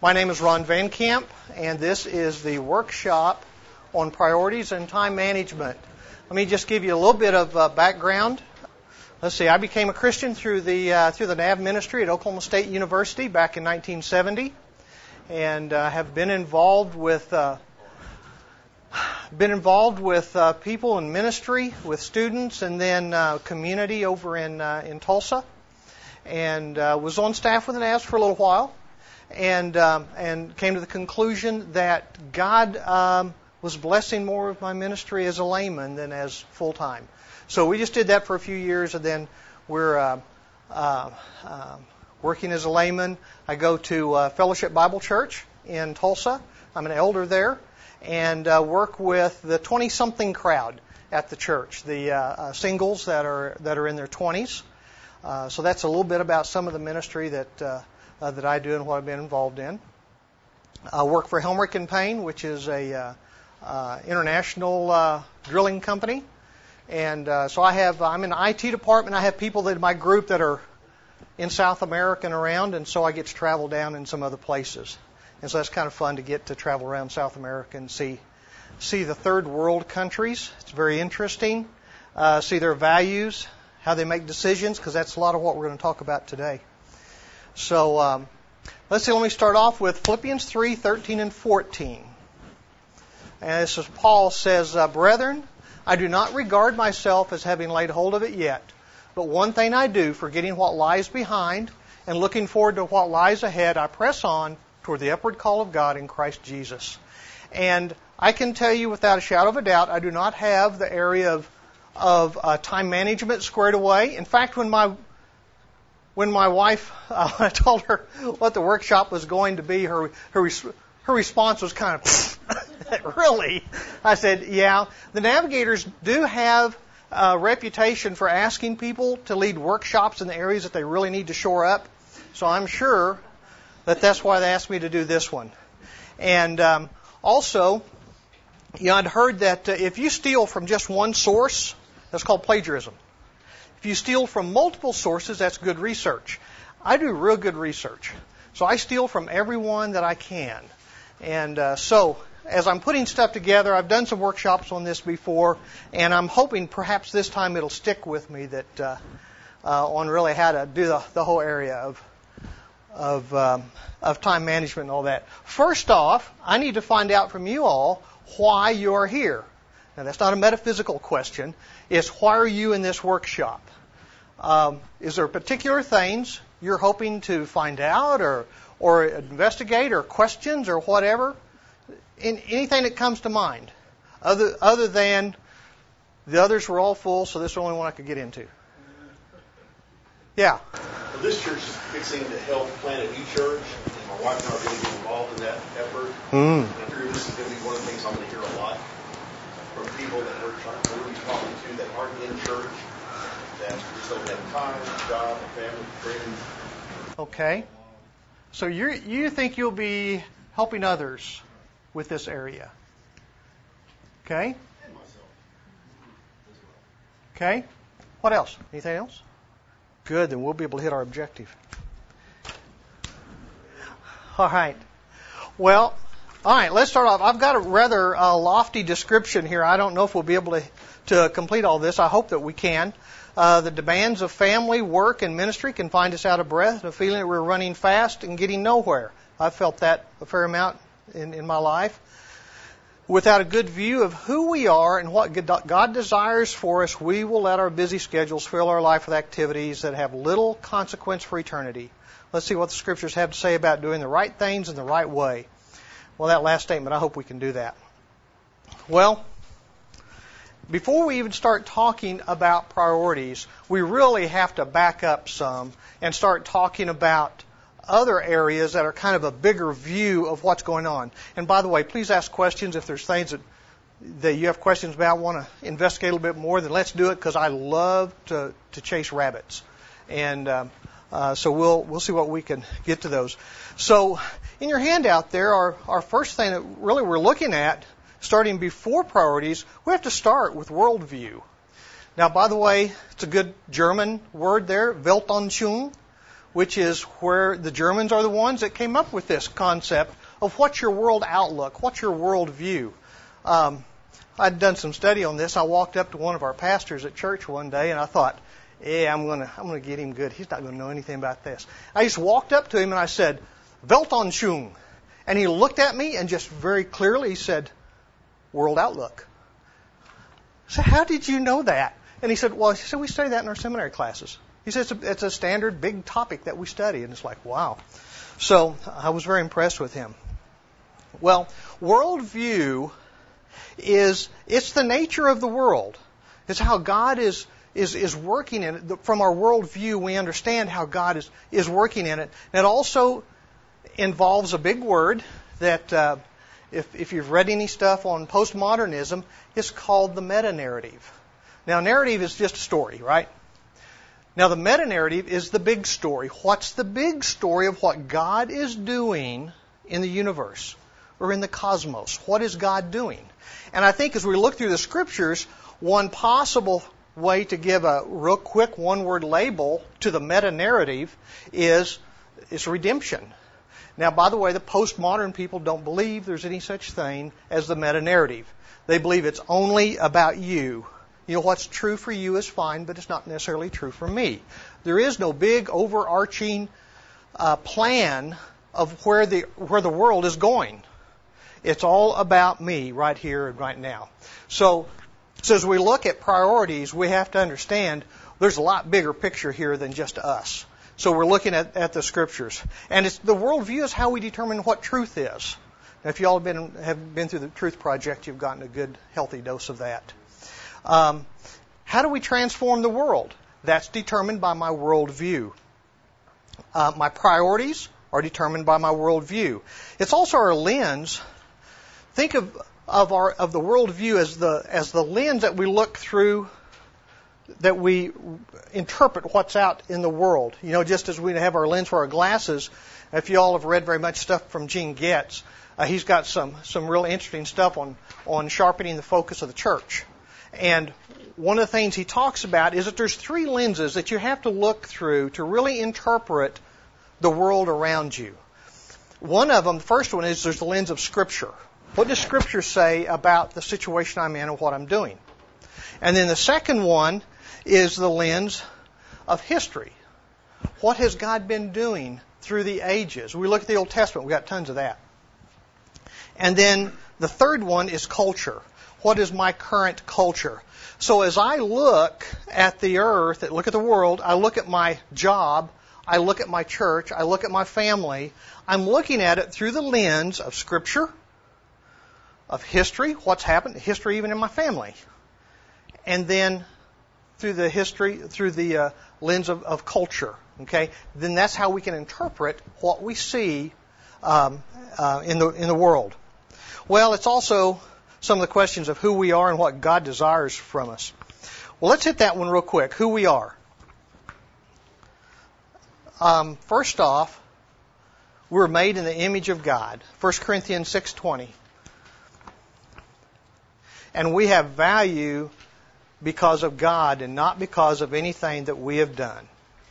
My name is Ron Van Camp, and this is the workshop on priorities and time management. Let me just give you a little bit of background. Let's see, I became a Christian through the NAV ministry at Oklahoma State University back in 1970, and have been involved with people in ministry, with students, and then community over in Tulsa, and was on staff with the NAVs for a little while, and came to the conclusion that God was blessing more of my ministry as a layman than as full time. So we just did that for a few years, and then we're working as a layman. I go to Fellowship Bible Church in Tulsa. I'm an elder there, and work with the 20-something crowd at the church, the singles that are in their 20s. So that's a little bit about some of the ministry that I do and what I've been involved in. I work for Helmerich and Payne, which is a international drilling company. And so I'm in the IT department. I have people in my group that are in South America and around, and so I get to travel down in some other places. And so that's kind of fun to get to travel around South America and see the third world countries. It's very interesting. See their values, how they make decisions, because that's a lot of what we're going to talk about today. So let's see. Let me start off with Philippians 3:13 and 14. And this is Paul says, "Brethren, I do not regard myself as having laid hold of it yet, but one thing I do, forgetting what lies behind and looking forward to what lies ahead, I press on toward the upward call of God in Christ Jesus." And I can tell you without a shadow of a doubt, I do not have the area of time management squared away. In fact, when my wife, I told her what the workshop was going to be, her response was kind of, really? I said, yeah. The Navigators do have a reputation for asking people to lead workshops in the areas that they really need to shore up. So I'm sure that's why they asked me to do this one. And also, I'd heard that if you steal from just one source, that's called plagiarism. If you steal from multiple sources, that's good research. I do real good research. So I steal from everyone that I can. And so as I'm putting stuff together, I've done some workshops on this before, and I'm hoping perhaps this time it'll stick with me that on really how to do the whole area of time management and all that. First off, I need to find out from you all why you're here. Now, that's not a metaphysical question. It's why are you in this workshop? Is there particular things you're hoping to find out or investigate or questions or whatever? Anything that comes to mind, other than the others were all full, so this is the only one I could get into. Yeah. Well, this church is fixing to help plant a new church, and my wife and I are going to get involved in that effort. And I figure this is going to be one of the things I'm going to hear a lot from people that we're talking to that aren't in church, that just don't have time, job, family, friends. Okay. So you think you'll be helping others with this area. Okay? And myself as well. Okay. What else? Anything else? Good, then we'll be able to hit our objective. All right. Well, all right, let's start off. I've got a rather lofty description here. I don't know if we'll be able to complete all this. I hope that we can. The demands of family, work, and ministry can find us out of breath and a feeling that we're running fast and getting nowhere. I've felt that a fair amount in my life. Without a good view of who we are and what God desires for us, we will let our busy schedules fill our life with activities that have little consequence for eternity. Let's see what the Scriptures have to say about doing the right things in the right way. Well, that last statement, I hope we can do that. Well, before we even start talking about priorities, we really have to back up some and start talking about other areas that are kind of a bigger view of what's going on. And by the way, please ask questions if there's things that you have questions about, want to investigate a little bit more, then let's do it, because I love to chase rabbits. And so we'll see what we can get to those. So in your handout there, our first thing that really we're looking at, starting before priorities, we have to start with worldview. Now, by the way, it's a good German word there, Weltanschauung, which is where the Germans are the ones that came up with this concept of what's your world outlook, what's your world view. I'd done some study on this. I walked up to one of our pastors at church one day, and I thought, I'm gonna get him good. He's not going to know anything about this. I just walked up to him and I said, Weltanschauung. And he looked at me and just very clearly he said, world outlook. I said, how did you know that? And he said, we study that in our seminary classes. He said, it's a standard big topic that we study. And it's like, wow. So I was very impressed with him. Well, worldview it's the nature of the world. It's how God is working in it. From our worldview, we understand how God is working in it. And it also involves a big word that, if you've read any stuff on postmodernism, it's called the meta-narrative. Now, narrative is just a story, right? Now, the meta-narrative is the big story. What's the big story of what God is doing in the universe or in the cosmos? What is God doing? And I think as we look through the Scriptures, one possible way to give a real quick one-word label to the meta-narrative is redemption. Now, by the way, the postmodern people don't believe there's any such thing as the meta-narrative. They believe it's only about you. You know, what's true for you is fine, but it's not necessarily true for me. There is no big overarching plan of where the world is going. It's all about me right here and right now. So as we look at priorities, we have to understand there's a lot bigger picture here than just us. So we're looking at the Scriptures. And the worldview is how we determine what truth is. Now, if you all have been through the Truth Project, you've gotten a good, healthy dose of that. How do we transform the world? That's determined by my worldview. My priorities are determined by my worldview. It's also our lens. Think of the worldview as the lens that we look through, that we interpret what's out in the world. You know, just as we have our lens for our glasses. If you all have read very much stuff from Gene Getz, he's got some real interesting stuff on sharpening the focus of the church. And one of the things he talks about is that there's three lenses that you have to look through to really interpret the world around you. One of them, the first one, is there's the lens of Scripture. What does Scripture say about the situation I'm in and what I'm doing? And then the second one is the lens of history. What has God been doing through the ages? We look at the Old Testament, we've got tons of that. And then the third one is culture. What is my current culture? So as I look at the earth, look at the world, I look at my job, I look at my church, I look at my family, I'm looking at it through the lens of Scripture, of history, what's happened, history even in my family, and then through the lens of culture. Okay, then that's how we can interpret what we see in the world. Well, it's also some of the questions of who we are and what God desires from us. Well, let's hit that one real quick. Who we are. First off, we're made in the image of God. 1 Corinthians 6:20. And we have value because of God and not because of anything that we have done.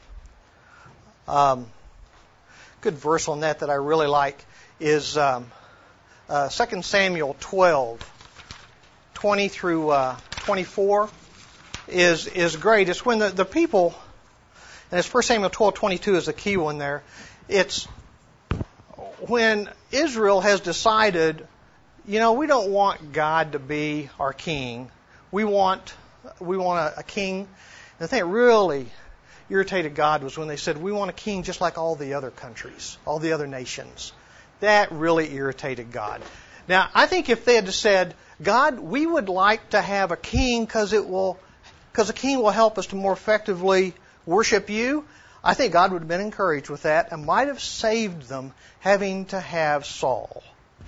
Good verse on that I really like is 2 Samuel 12:20 through 24 is great. It's when the people, and it's 1 Samuel 12:22 is the key one there. It's when Israel has decided, we don't want God to be our king. We want a king. And the thing that really irritated God was when they said, we want a king just like all the other countries, all the other nations. That really irritated God. Now, I think if they had said, God, we would like to have a king because a king will help us to more effectively worship you, I think God would have been encouraged with that and might have saved them having to have Saul.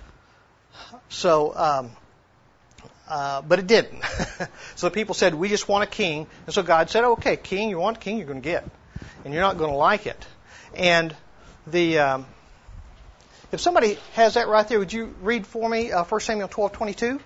So, but it didn't. So the people said, we just want a king. And so God said, okay, king, you want a king, you're going to get. And you're not going to like it. And if somebody has that right there, would you read for me 1 Samuel 12:22?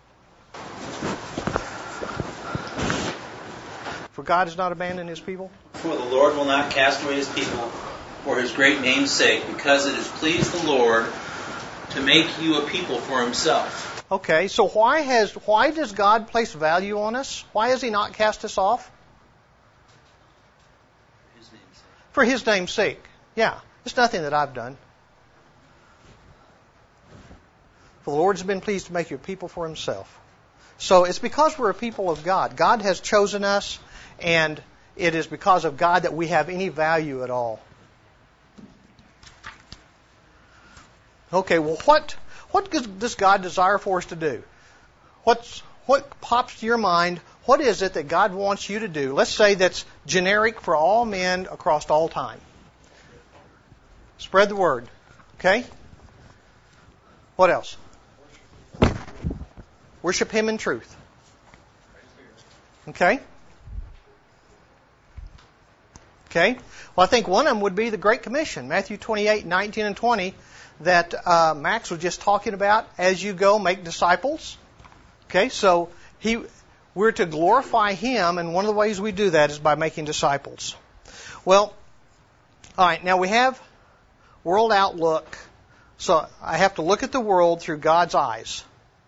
For God has not abandoned His people. For the Lord will not cast away his people for his great name's sake, because it has pleased the Lord to make you a people for himself. Okay, so why does God place value on us? Why has he not cast us off? For his name's sake. Yeah, it's nothing that I've done. For the Lord has been pleased to make you a people for himself. So it's because we're a people of God. God has chosen us, and it is because of God that we have any value at all. Okay, well, what does God desire for us to do? What pops to your mind? What is it that God wants you to do? Let's say that's generic for all men across all time. Spread the word. Okay? What else? Worship him in truth. Okay? Okay? Well, I think one of them would be the Great Commission, Matthew 28, 19 and 20, that Max was just talking about. As you go, make disciples. Okay? So we're to glorify him, and one of the ways we do that is by making disciples. Well, all right, now we have world outlook. So I have to look at the world through God's eyes.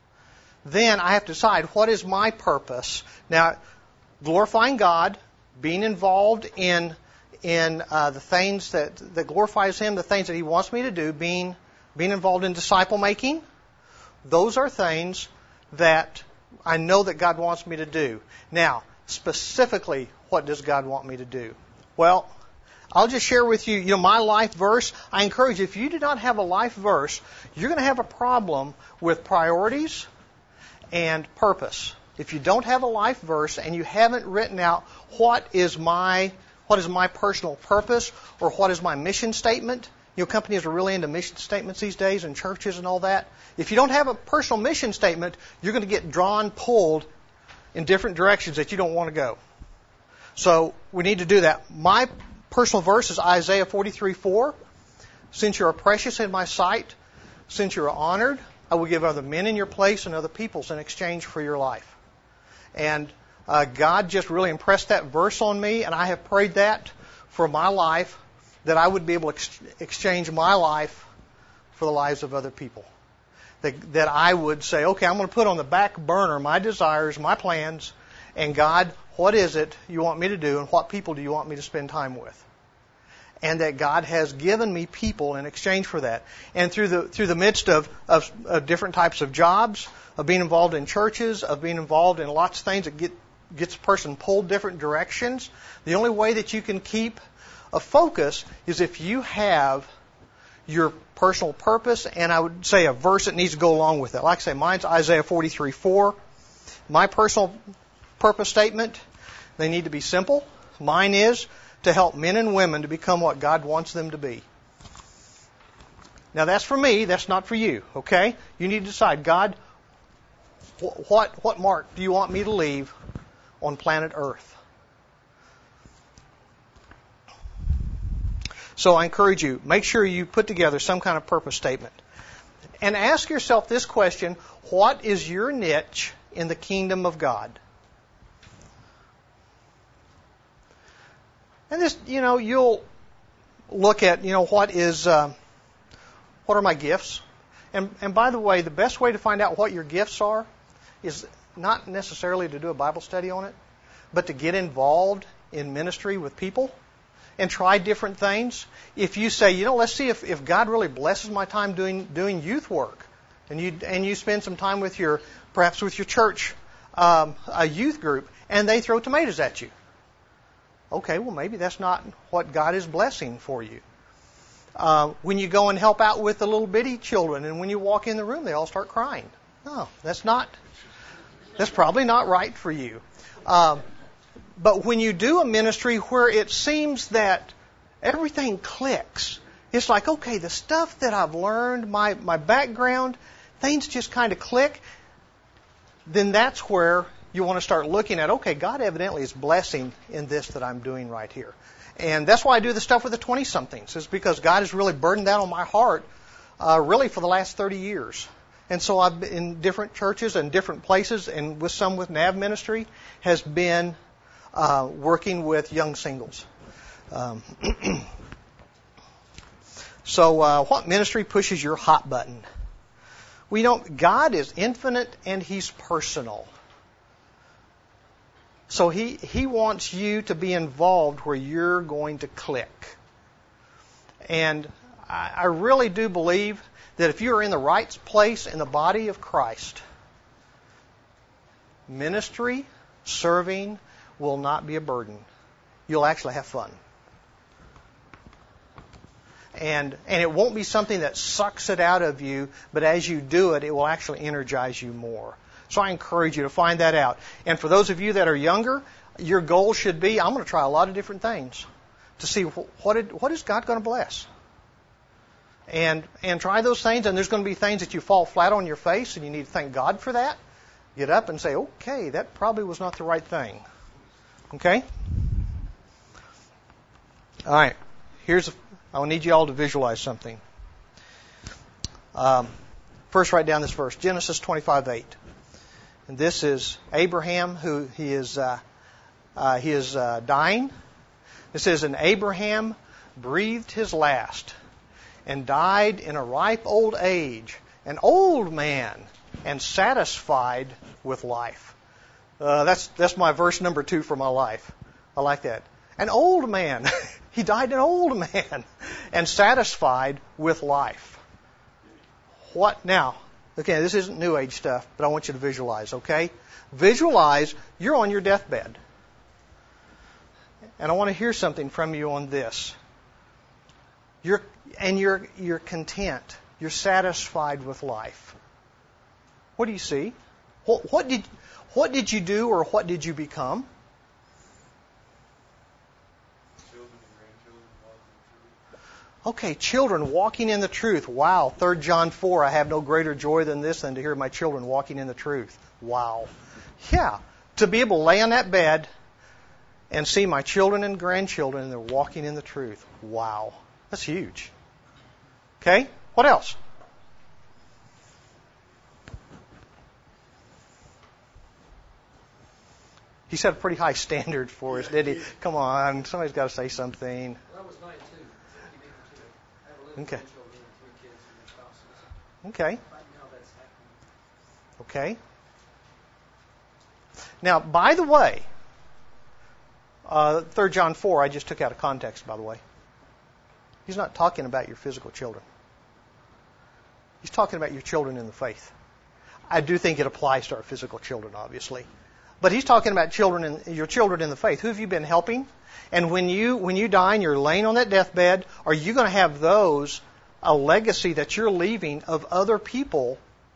Then I have to decide, what is my purpose? Now, glorifying God, being involved in the things that glorifies him, the things that he wants me to do, being involved in disciple making, those are things that I know that God wants me to do. Now, specifically, what does God want me to do? Well, I'll just share with you, my life verse. I encourage you, if you do not have a life verse, you're going to have a problem with priorities and purpose. If you don't have a life verse and you haven't written out what is my personal purpose or what is my mission statement. Companies are really into mission statements these days and churches and all that. If you don't have a personal mission statement, you're going to get pulled in different directions that you don't want to go. So we need to do that. My personal verse is Isaiah 43:4. Since you are precious in my sight, since you are honored, I will give other men in your place and other peoples in exchange for your life. And God just really impressed that verse on me, and I have prayed that for my life, that I would be able to exchange my life for the lives of other people. That I would say, okay, I'm going to put on the back burner my desires, my plans, and God, what is it you want me to do, and what people do you want me to spend time with? And that God has given me people in exchange for that. And through the midst of different types of jobs, of being involved in churches, of being involved in lots of things that gets a person pulled different directions, the only way that you can keep a focus is if you have your personal purpose, and I would say a verse that needs to go along with it. Like I say, mine's Isaiah 43:4. My personal purpose statement, they need to be simple. Mine is to help men and women to become what God wants them to be. Now that's for me, that's not for you, okay? You need to decide, God, what mark do you want me to leave on planet Earth? So I encourage you, make sure you put together some kind of purpose statement. And ask yourself this question, what is your niche in the kingdom of God? And this, you'll look at, what are my gifts? And by the way, the best way to find out what your gifts are is not necessarily to do a Bible study on it, but to get involved in ministry with people and try different things. If you say, let's see if God really blesses my time doing youth work, and you spend some time perhaps with your church, a youth group, and they throw tomatoes at you. Okay, well maybe that's not what God is blessing for you. When you go and help out with the little bitty children, and when you walk in the room, they all start crying. No, that's probably not right for you. But when you do a ministry where it seems that everything clicks, it's like, okay, the stuff that I've learned, my background, things just kind of click, then that's where you want to start looking at, okay, God evidently is blessing in this that I'm doing right here. And that's why I do the stuff with the 20-somethings, is because God has really burdened that on my heart really for the last 30 years. And so I've been in different churches and different places, and with NAV ministry, has been working with young singles. So what ministry pushes your hot button? God is infinite and He's personal. So He wants you to be involved where you're going to click. And I really do believe that if you are in the right place in the body of Christ, ministry, serving will not be a burden. You'll actually have fun. And it won't be something that sucks it out of you, but as you do it, it will actually energize you more. So I encourage you to find that out. And for those of you that are younger, your goal should be, I'm going to try a lot of different things to see what is God going to bless. And try those things, and there's going to be things that you fall flat on your face, and you need to thank God for that. Get up and say, okay, that probably was not the right thing. Okay? All right. I need you all to visualize something. First, write down this verse, Genesis 25:8. And this is Abraham, who he is dying. It says, and Abraham breathed his last and died in a ripe old age, an old man, and satisfied with life. That's my verse number 2 for my life. I like that. An old man. He died an old man and satisfied with life. What now? Okay, this isn't New Age stuff, but I want you to visualize, okay? Visualize you're on your deathbed. And I want to hear something from you on this. You're content. You're satisfied with life. What do you see? What did you do or what did you become? Okay, children walking in the truth. Wow. 3 John 4, I have no greater joy than this than to hear my children walking in the truth. Wow. Yeah. To be able to lay on that bed and see my children and grandchildren and they're walking in the truth. Wow. That's huge. Okay? What else? He set a pretty high standard for us, didn't he? Come on, somebody's got to say something. That was mine too. I have 11 Okay. grandchildren and 3 kids and their spouses. Okay. Right now that's happening. Okay. Now, by the way, 3 John 4, I just took out of context, by the way. He's not talking about your physical children. He's talking about your children in the faith. I do think it applies to our physical children, obviously. But he's talking about your children in the faith. Who have you been helping? And when you die and you're laying on that deathbed, are you going to have those a legacy that you're leaving of other people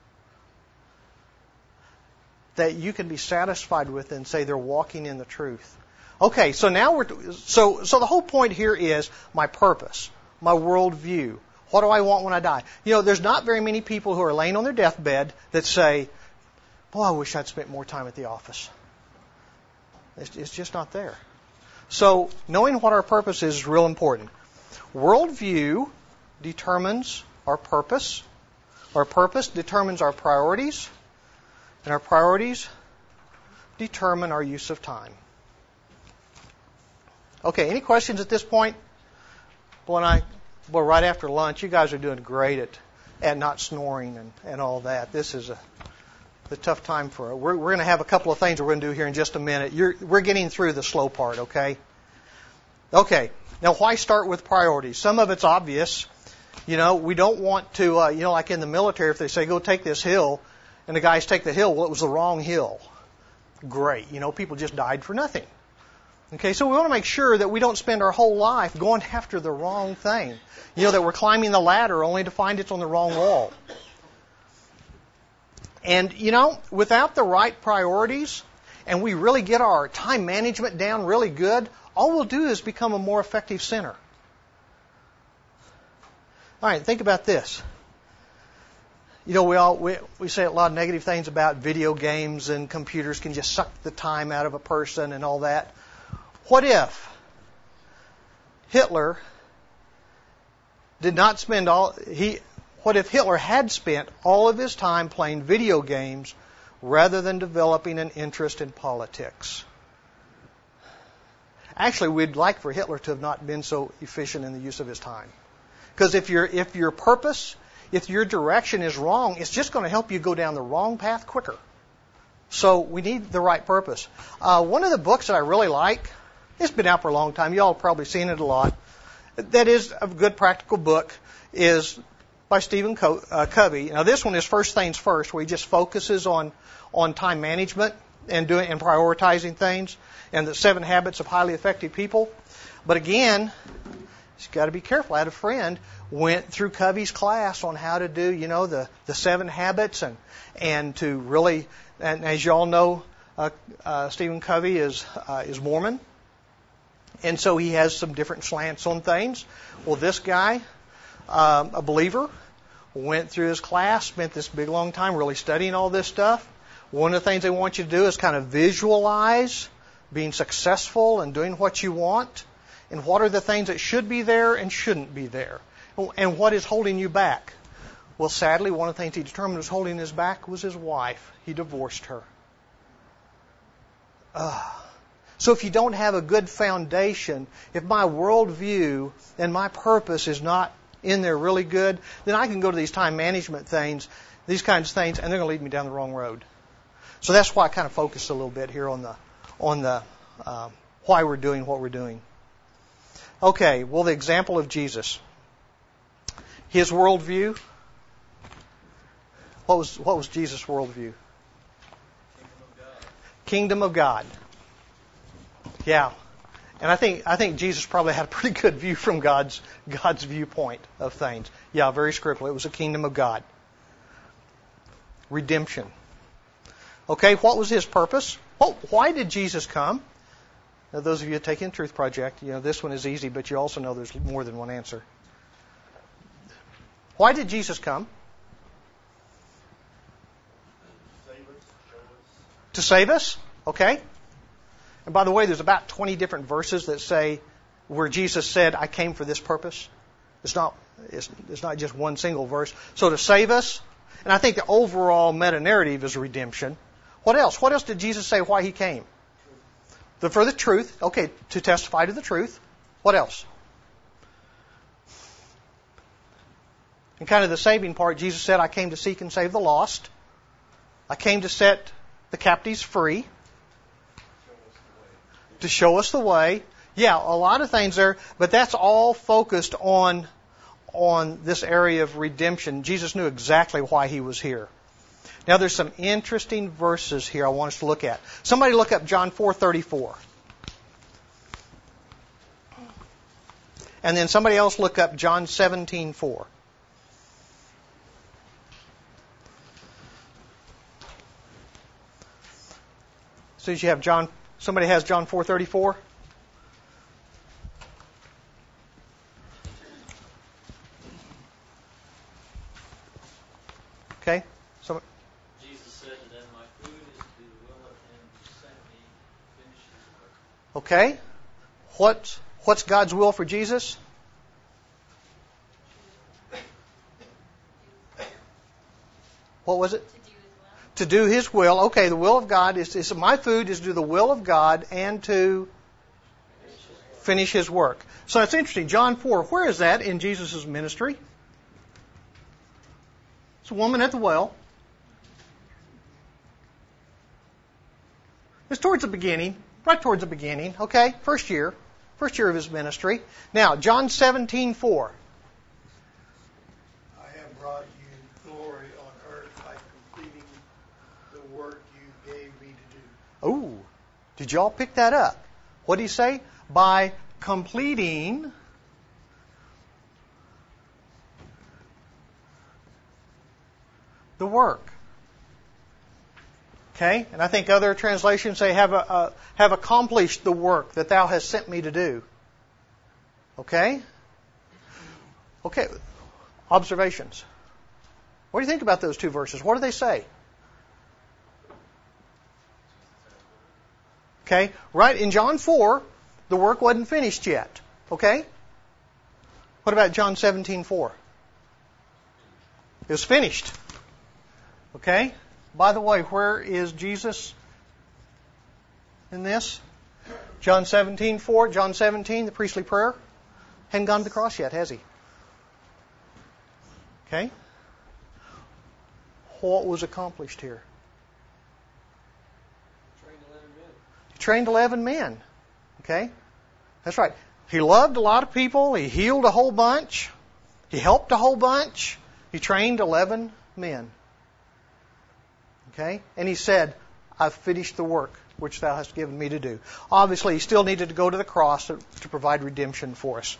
that you can be satisfied with and say they're walking in the truth? Okay, so now so the whole point here is my purpose, my worldview. What do I want when I die? You know, there's not very many people who are laying on their deathbed that say, boy, I wish I'd spent more time at the office. It's just not there. So knowing what our purpose is real important. Worldview determines our purpose. Our purpose determines our priorities. And our priorities determine our use of time. Okay, any questions at this point? Boy, right after lunch, you guys are doing great at not snoring and all that. This is the tough time for it. We're going to have a couple of things we're going to do here in just a minute. We're getting through the slow part, okay? Okay, now why start with priorities? Some of it's obvious. You know, we don't want to, like in the military, if they say, go take this hill, and the guys take the hill, well, it was the wrong hill. Great. You know, people just died for nothing. Okay, so we want to make sure that we don't spend our whole life going after the wrong thing. You know, that we're climbing the ladder only to find it's on the wrong wall. And, you know, without the right priorities, and we really get our time management down really good, all we'll do is become a more effective sinner. All right, think about this. You know, we say a lot of negative things about video games and computers can just suck the time out of a person and all that. What if Hitler what if Hitler had spent all of his time playing video games rather than developing an interest in politics? Actually, we'd like for Hitler to have not been so efficient in the use of his time. Because if your purpose, if your direction is wrong, it's just going to help you go down the wrong path quicker. So we need the right purpose. One of the books that I really like, it's been out for a long time. You all have probably seen it a lot. That is a good practical book, is by Stephen Covey. Now this one is First Things First, where he just focuses on time management and prioritizing things, and the 7 Habits of Highly Effective People. But again, you've got to be careful. I had a friend went through Covey's class on how to do, the 7 habits and to really, and as you all know, Stephen Covey is Mormon, and so he has some different slants on things. Well, this guy, a believer, went through his class, spent this big long time really studying all this stuff. One of the things they want you to do is kind of visualize being successful and doing what you want, and what are the things that should be there and shouldn't be there, and what is holding you back. Well, sadly, one of the things he determined was holding us back was his wife. He divorced her. So if you don't have a good foundation, if my worldview and my purpose is not in there really good, then I can go to these time management things, these kinds of things, and they're going to lead me down the wrong road. So that's why I kind of focused a little bit here on the why we're doing what we're doing. Okay, well, the example of Jesus, his worldview. What was Jesus' worldview? Kingdom of God. Yeah, and I think Jesus probably had a pretty good view from God's viewpoint of things. Yeah, very scriptural. It was a kingdom of God. Redemption. Okay, what was his purpose? Why did Jesus come? Now, those of you taking Truth Project, this one is easy, but you also know there's more than one answer. Why did Jesus come? To save us? Okay. And by the way, there's about 20 different verses that say where Jesus said, I came for this purpose. It's not just one single verse. So to save us, and I think the overall meta-narrative is redemption. What else? What else did Jesus say why he came? For the truth. Okay, to testify to the truth. What else? And kind of the saving part, Jesus said, I came to seek and save the lost. I came to set the captives free. To show us the way. Yeah, a lot of things there, but that's all focused on this area of redemption. Jesus knew exactly why he was here. Now there's some interesting verses here I want us to look at. Somebody look up John 4:34. And then somebody else look up John 17:4. So as you have somebody has John 4:34. Okay. Jesus said, and then my food is to do the will of him who sent me, finish his work. Okay. What's God's will for Jesus? What was it? To do his will. Okay, the will of God is my food is to do the will of God and to finish his work. So it's interesting. John 4, where is that in Jesus' ministry? It's a woman at the well. It's towards the beginning, right towards the beginning, okay? First year of his ministry. Now, John 17:4. I have brought you glory on earth by completing the work you gave me to do. Oh, did y'all pick that up? What did he say? By completing the work. Okay, and I think other translations say have accomplished the work that thou hast sent me to do. Okay? Okay, observations. What do you think about those two verses? What do they say? Okay, right in John 4, the work wasn't finished yet. Okay? What about John 17:4? It was finished. Okay? By the way, where is Jesus in this? John 17:4, John 17, the priestly prayer. Hadn't gone to the cross yet, has he? Okay. What was accomplished here? He trained 11 men. Okay? That's right. He loved a lot of people. He healed a whole bunch. He helped a whole bunch. He trained 11 men. Okay? And he said, I've finished the work which thou hast given me to do. Obviously, he still needed to go to the cross to provide redemption for us.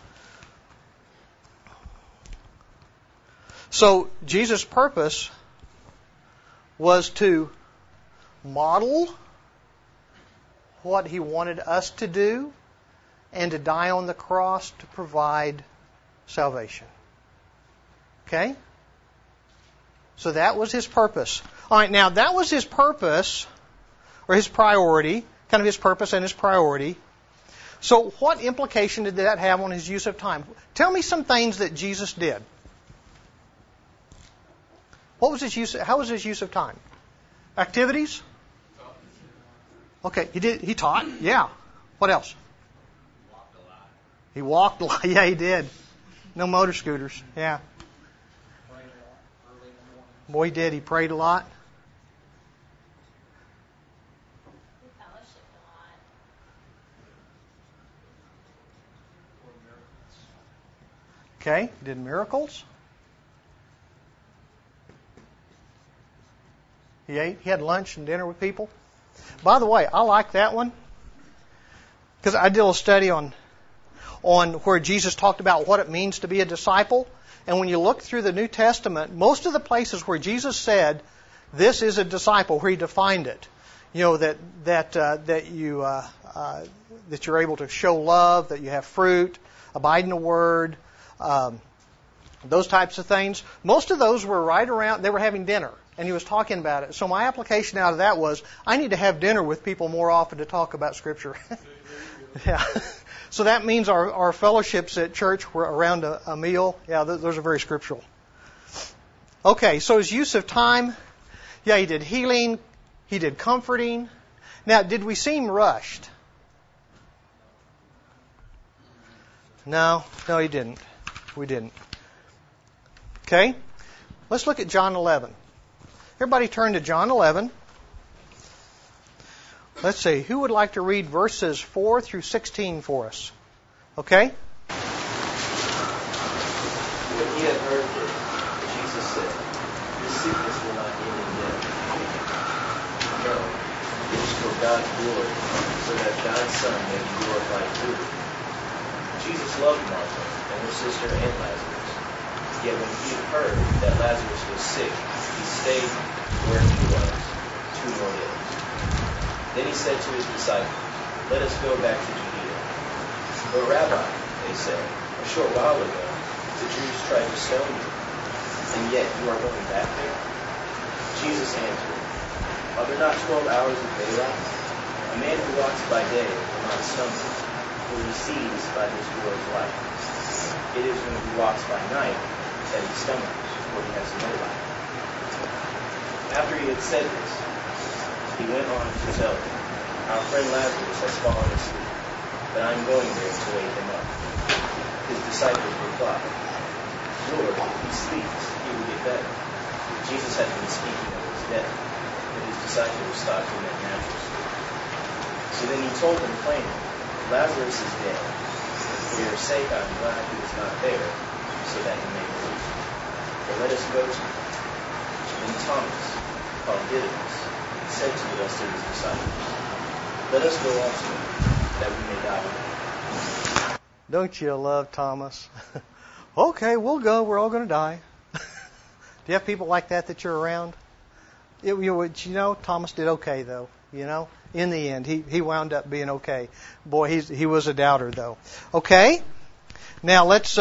So, Jesus' purpose was to model what he wanted us to do and to die on the cross to provide salvation. Okay? So that was his purpose. All right, now that was his purpose, or his priority, kind of his purpose and his priority. So what implication did that have on his use of time? Tell me some things that Jesus did. What was his use? How was his use of time? Activities? Okay, he taught. Yeah. What else? He walked a lot. Yeah, he did. No motor scooters. Yeah. Boy, he did. He prayed a lot. Okay, did miracles. He ate. He had lunch and dinner with people. By the way, I like that one because I did a study on where Jesus talked about what it means to be a disciple. And when you look through the New Testament, most of the places where Jesus said this is a disciple, where he defined it, you know, that you're able to show love, that you have fruit, abide in the Word, those types of things. Most of those were right around. They were having dinner. And he was talking about it. So my application out of that was, I need to have dinner with people more often to talk about Scripture. Yeah. So that means our fellowships at church were around a meal. Yeah, those are very scriptural. Okay, so his use of time. Yeah, he did healing. He did comforting. Now, did we seem rushed? No, he didn't. We didn't. Okay, let's look at John 11. Everybody turn to John 11. Let's see, who would like to read verses 4 through 16 for us? Okay? When he had heard this, Jesus said, "This sickness will not end in death. No, it is for God's glory, so that God's Son may be glorified through it." Jesus loved Martha and her sister and Lazarus. Yet when he had heard that Lazarus was sick, he stayed where he was 2 more days. Then he said to his disciples, "Let us go back to Judea." "But Rabbi," they said, "a short while ago the Jews tried to stone you, and yet you are going back there?" Jesus answered, "Are there not 12 hours of daylight? A man who walks by day will not stumble, for he sees by his Lord's light. It is when he walks by night that he stumbles, for he has no light." After he had said this, he went on to tell them, "Our friend Lazarus has fallen asleep, but I am going there to wake him up." His disciples replied, "Lord, if he sleeps, he will get better." Jesus had been speaking of his death, but his disciples thought he meant natural sleep. So then he told them plainly, "Lazarus is dead. For your sake I am glad he was not there, so that he may believe. But let us go to him." Then Thomas, called Didymus, said to the rest of his disciples, "Let us go also, that we may die with him." Don't you love Thomas? Okay, we'll go. We're all going to die. Do you have people like that you're around? Thomas did okay, though. In the end, he wound up being okay. Boy, he was a doubter, though. Okay, now let's...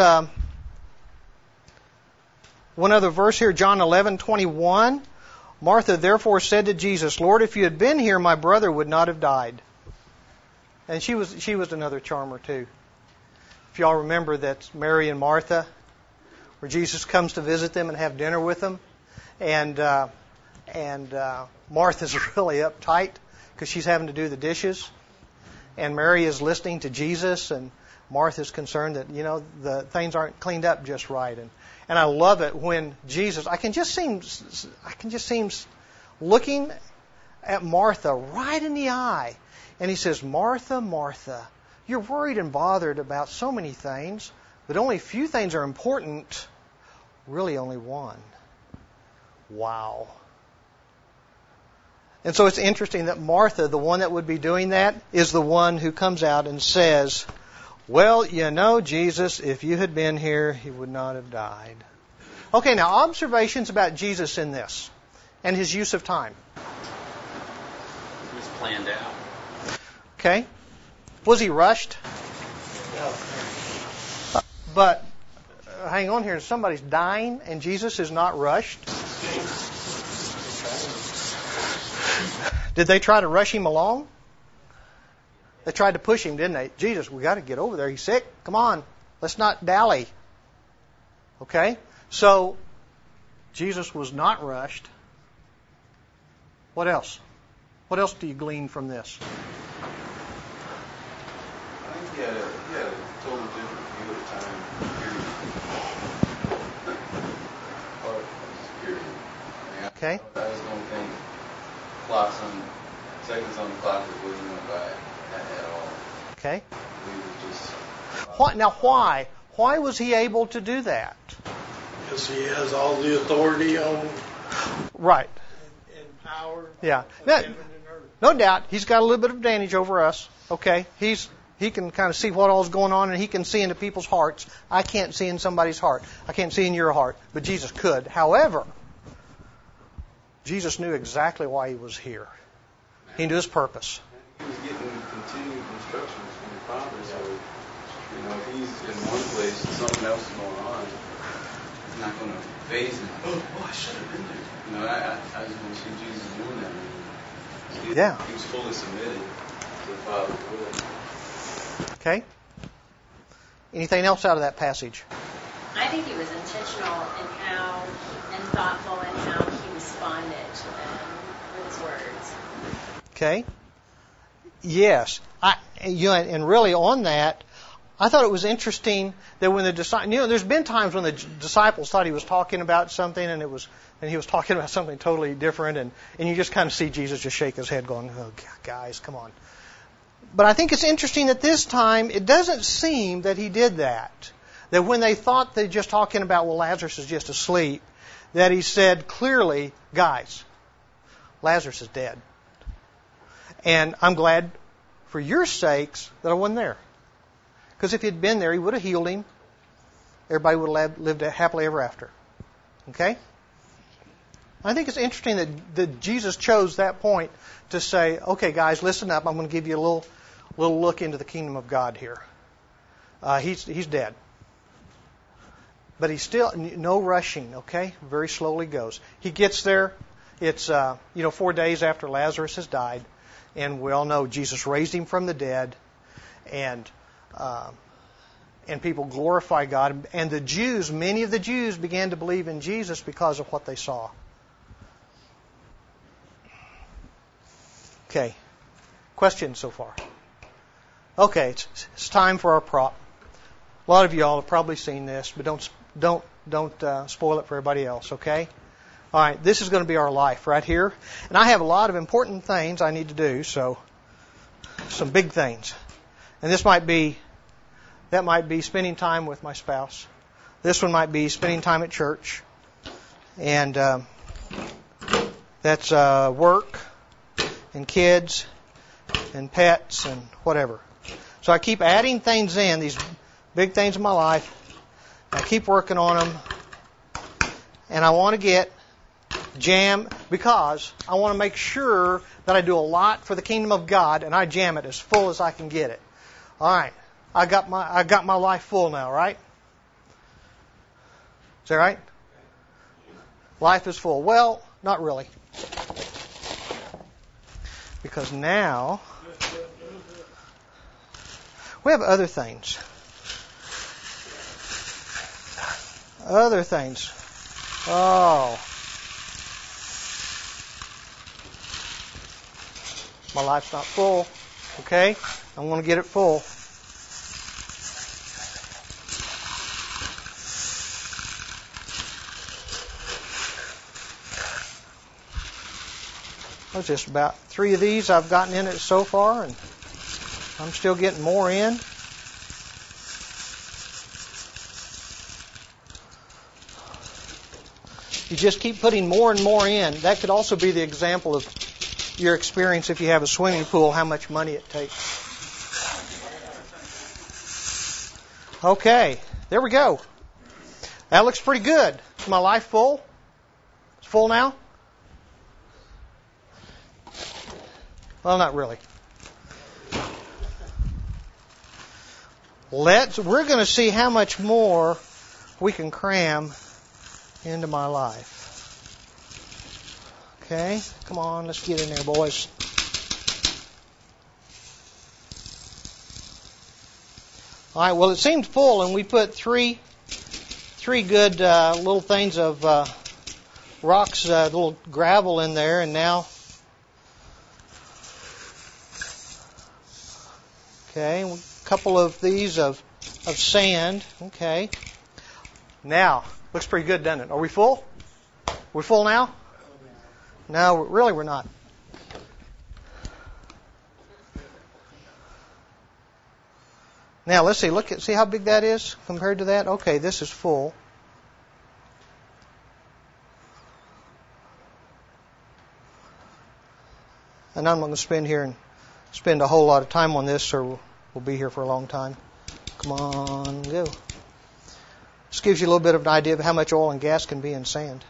one other verse here, John 11:21. Martha therefore said to Jesus, "Lord, if you had been here, my brother would not have died." And she was another charmer too. If y'all remember, that's Mary and Martha, where Jesus comes to visit them and have dinner with them, and Martha's really uptight because she's having to do the dishes, and Mary is listening to Jesus, and Martha's concerned that, the things aren't cleaned up just right. And I love it when Jesus, I can just see him looking at Martha right in the eye. And he says, Martha, Martha, you're worried and bothered about so many things, but only a few things are important. Really only one. Wow. And so it's interesting that Martha, the one that would be doing that, is the one who comes out and says, well, Jesus, if you had been here, he would not have died. Okay, now observations about Jesus in this and his use of time. It was planned out. Okay. Was he rushed? No. But hang on here, somebody's dying and Jesus is not rushed. Did they try to rush him along? They tried to push him, didn't they? Jesus, we got to get over there. He's sick. Come on. Let's not dally. Okay? So, Jesus was not rushed. What else? What else do you glean from this? I think he had a totally different view of time, period. Part of this period. Okay. I just don't think seconds on the clock was what he went by at all. Okay. He was just... Why? Why was he able to do that? Because he has all the authority on Right. and power. Yeah. Of Now, heaven and earth. no doubt, he's got a little bit of advantage over us. Okay. He can kind of see what all's going on, and he can see into people's hearts. I can't see in somebody's heart. I can't see in your heart, but Jesus could. However, Jesus knew exactly why he was here. He knew his purpose. He was getting continued instructions from the Father, so, if he's in one place and something else is going on, it's not going to phase him. Oh, I should have been there. I just want to see Jesus doing that. He was fully submitted to the Father's will. Okay? Anything else out of that passage? I think he was intentional in and thoughtful in how he responded with his words. Okay? Yes. And really on that, I thought it was interesting that when the disciples, there's been times when the disciples thought he was talking about something and he was talking about something totally different, and you just kind of see Jesus just shake his head going, oh, guys, come on. But I think it's interesting that this time it doesn't seem that he did that. That when they thought they're just talking about, well, Lazarus is just asleep, that he said clearly, guys, Lazarus is dead. And I'm glad for your sakes that I wasn't there. Because if he'd been there, he would have healed him. Everybody would have lived happily ever after. Okay? I think it's interesting that Jesus chose that point to say, okay, guys, listen up. I'm going to give you a little look into the kingdom of God here. He's dead. But he's still, no rushing, okay? Very slowly goes. He gets there. It's, 4 days after Lazarus has died. And we all know Jesus raised him from the dead. And people glorify God. And many of the Jews began to believe in Jesus because of what they saw. Okay. Questions so far? Okay, it's time for our prop. A lot of y'all have probably seen this, but don't spoil it for everybody else, okay? All right, this is going to be our life right here. And I have a lot of important things I need to do, so some big things. And that might be spending time with my spouse. This one might be spending time at church. And that's work and kids and pets and whatever. So I keep adding things in, these big things in my life. I keep working on them. And I want to get jam because I want to make sure that I do a lot for the kingdom of God and I jam it as full as I can get it. All right. I got my life full now, right? Is that right? Life is full. Well, not really. Because now we have other things. Other things. Oh. My life's not full. Okay? I want to get it full. There's just about 3 of these I've gotten in it so far, and I'm still getting more in. You just keep putting more and more in. That could also be the example of your experience if you have a swimming pool, how much money it takes. Okay, there we go. That looks pretty good. Is my life full? It's full now? Well, not really. We're going to see how much more we can cram into my life. Okay, come on, let's get in there, boys. All right, well, it seemed full, and we put three good little things of rocks, little gravel in there, and now, okay, a couple of these of sand. Okay, now looks pretty good, doesn't it? Are we full? We're full now? No, really, we're not. Now let's see. See how big that is compared to that. Okay, this is full. And I'm not going to spend a whole lot of time on this, or we'll be here for a long time. Come on, go. This gives you a little bit of an idea of how much oil and gas can be in sand.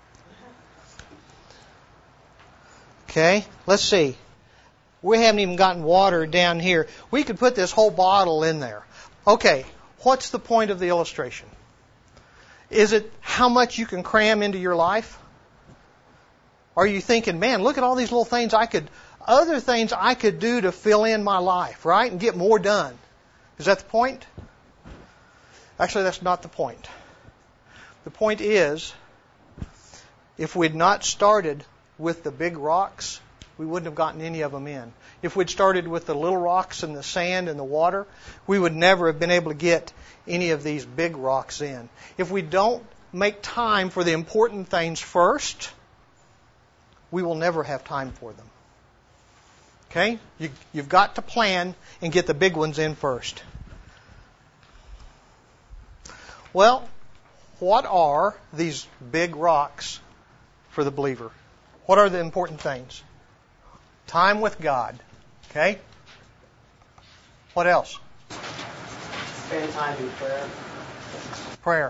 Okay, let's see. We haven't even gotten water down here. We could put this whole bottle in there. Okay, what's the point of the illustration? Is it how much you can cram into your life? Are you thinking, man, look at all these little things other things I could do to fill in my life, right? And get more done. Is that the point? Actually, that's not the point. The point is, if we'd not started with the big rocks, we wouldn't have gotten any of them in. If we'd started with the little rocks and the sand and the water, we would never have been able to get any of these big rocks in. If we don't make time for the important things first, we will never have time for them. Okay? You've got to plan and get the big ones in first. Well, what are these big rocks for the believer? What are the important things? Time with God. Okay? What else? Spend time in prayer. Prayer.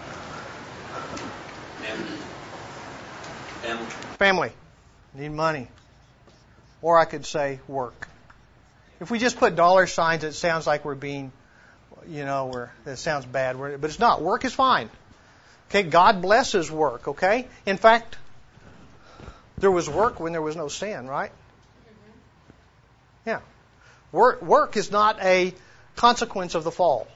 Family. Need money. Or I could say work. If we just put dollar signs, it sounds like we're being, it sounds bad. But it's not. Work is fine. Okay? God blesses work. Okay? In fact, there was work when there was no sin, right? Yeah. Work is not a consequence of the fall.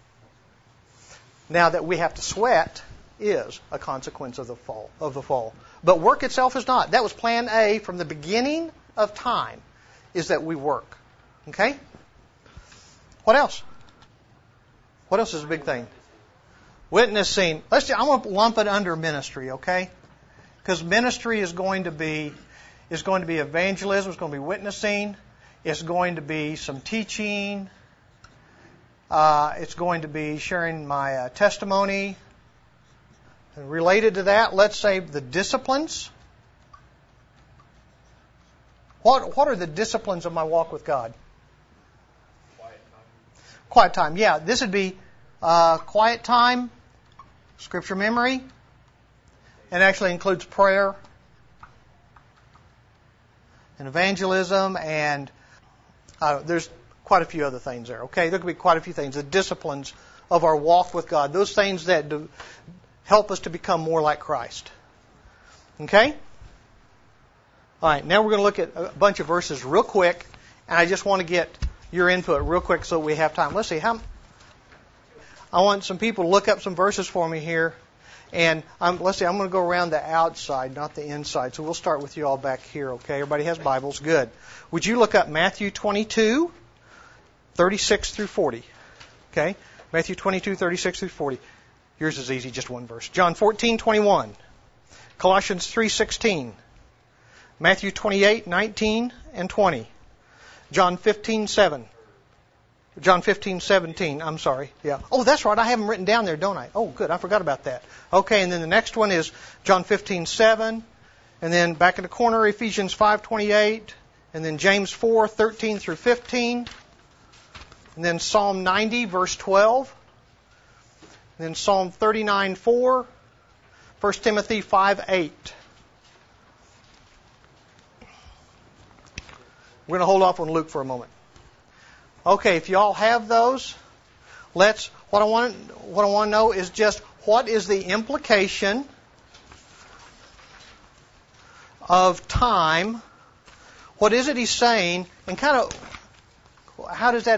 Now that we have to sweat is a consequence of the fall. But work itself is not. That was plan A from the beginning of time, is that we work. Okay? What else? What else is a big thing? Witnessing. I'm going to lump it under ministry, okay? Because ministry is going to be evangelism, it's going to be witnessing, it's going to be some teaching, it's going to be sharing my testimony. And related to that, let's say the disciplines. What are the disciplines of my walk with God? Quiet time. Yeah, this would be quiet time, scripture memory. It actually includes prayer and evangelism, and there's quite a few other things there. Okay, there could be quite a few things. The disciplines of our walk with God. Those things that help us to become more like Christ. Okay? All right, now we're going to look at a bunch of verses real quick, and I just want to get your input real quick so we have time. Let's see. I want some people to look up some verses for me here. And let's see, I'm going to go around the outside, not the inside. So we'll start with you all back here, okay? Everybody has Bibles? Good. Would you look up Matthew 22, 36 through 40. Okay? Matthew 22, 36 through 40. Yours is easy, just one verse. John 14, 21. Colossians 3, 16. Matthew 28, 19 and 20. John 15, 7. John 15, 17. I'm sorry. Yeah. Oh, that's right. I have them written down there, don't I? Oh, good. I forgot about that. Okay, and then the next one is John 15, 7. And then back in the corner, Ephesians 5, 28. And then James 4, 13 through 15. And then Psalm 90, verse 12. And then Psalm 39, 4. 1 Timothy 5, 8. We're going to hold off on Luke for a moment. Okay, if you all have those, what I want to know is just what is the implication of time? What is it he's saying, and kind of how does that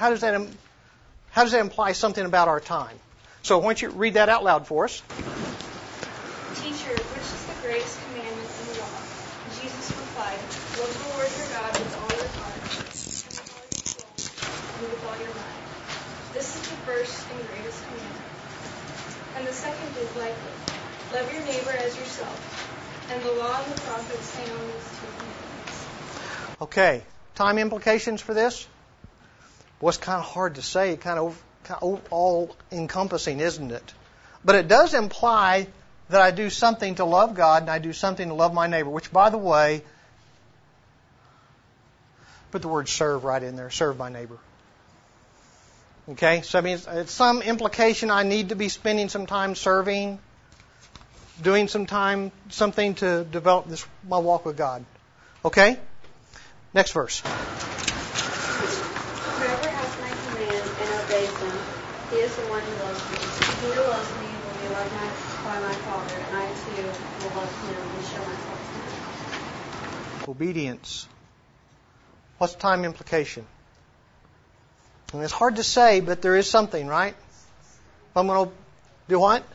imply something about our time? So why don't you read that out loud for us? Teacher, which is the greatest commandment in the law? Jesus replied, love the Lord your God with all your heart, and with all your soul, and with all your mind. This is the first and greatest commandment. And the second is like it. Love your neighbor as yourself. And the law and the prophets hang on these two commandments. Okay, time implications for this? Well, it's kind of hard to say, kind of all-encompassing, isn't it? But it does imply that I do something to love God and I do something to love my neighbor, which, by the way, put the word serve right in there, serve my neighbor. Okay, so I mean, it's some implication I need to be spending some time serving, doing something to develop my walk with God. Okay? Next verse. Whoever has my commands and obeys them, he is the one who loves me. He who loves me will be loved by my Father, and I too will love him and show myself to him. Obedience. What's time implication? And it's hard to say, but there is something, right? I'm going to do what?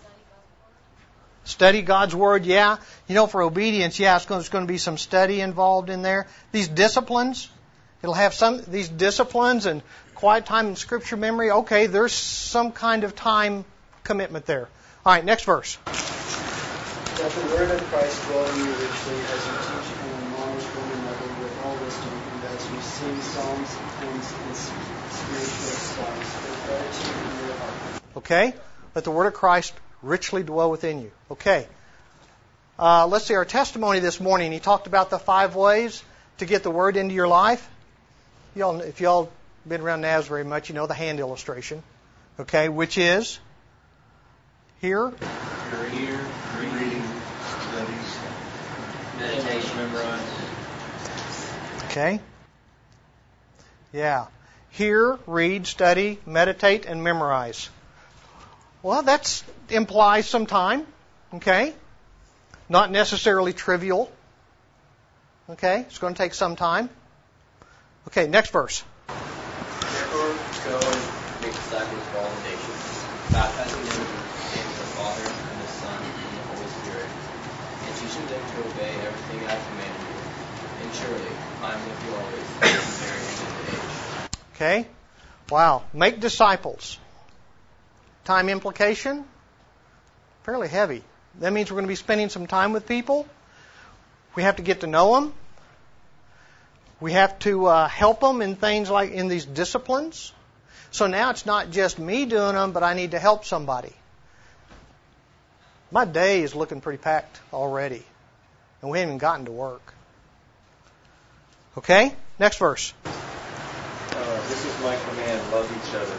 Study God's Word, yeah. You know, for obedience, yeah, there's going to be some study involved in there. These disciplines, it'll have these disciplines and quiet time and Scripture memory. Okay, there's some kind of time commitment there. All right, next verse. Let the word of Christ dwell in you richly as you teach and admonish one another with all wisdom, and as you sing psalms, hymns, and spiritual songs with gratitude in your heart. Okay, let the word of Christ richly dwell within you. Okay. Let's see, our testimony this morning, he talked about the 5 ways to get the word into your life. If y'all been around NAS very much, you know the hand illustration. Okay, which is hear, reading, studies, meditation, memorize. Okay. Yeah. Hear, read, study, meditate, and memorize. Well, that implies some time. Okay. Not necessarily trivial. Okay. It's going to take some time. Okay, next verse. Therefore, go and make disciples of all the nations, baptizing them in the name of the Father, and the Son, and the Holy Spirit, and teaching them to obey everything I commanded you. And surely, I am with you always, to the very end of the age. Okay. Wow. Make disciples. Time implication? Fairly heavy. That means we're going to be spending some time with people. We have to get to know them. We have to help them in things like in these disciplines. So now it's not just me doing them, but I need to help somebody. My day is looking pretty packed already, and we haven't even gotten to work. Okay? Next verse. This is my command, love each other.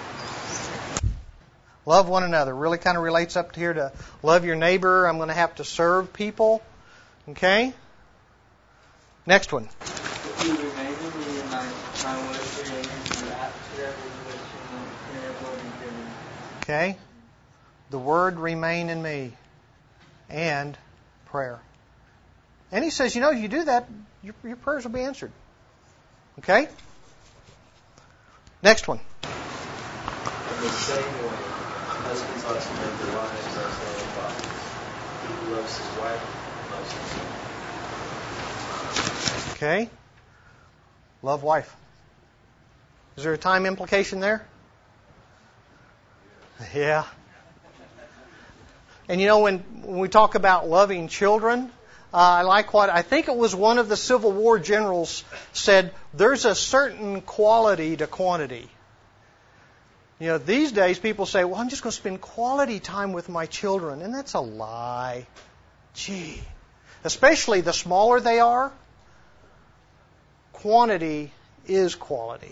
Love one another. Really kind of relates up here to love your neighbor. I'm going to have to serve people. Okay? Next one. If you remain in me and my words remain in you, ask whatever you wish and it will be given. Okay? The word remain in me. And prayer. And he says, if you do that, your prayers will be answered. Okay? Next one. In the same way, husbands ought to love their wives as their own bodies. He who loves his wife loves himself. Okay? Love wife. Is there a time implication there? Yeah. And when we talk about loving children, I like what I think it was one of the Civil War generals said, there's a certain quality to quantity. These days people say, well, I'm just going to spend quality time with my children. And that's a lie. Gee. Especially the smaller they are, quantity is quality.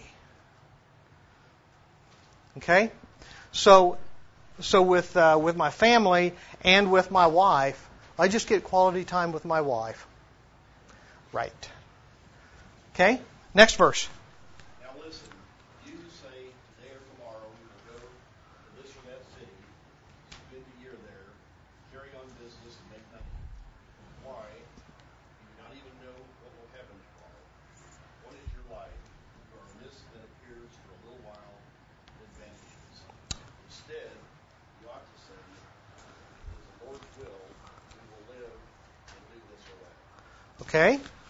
Okay? So with my family and with my wife, I just get quality time with my wife. Right. Okay? Next verse. Now listen, you who say today or tomorrow we will go to this or that city, spend a year there, carry on business and make money. Why? You do not even know what will happen tomorrow. What is your life? You are a mist that appears for a little while and vanishes. Instead, you ought to say, it is the Lord's will, we will live and do this or that. Okay?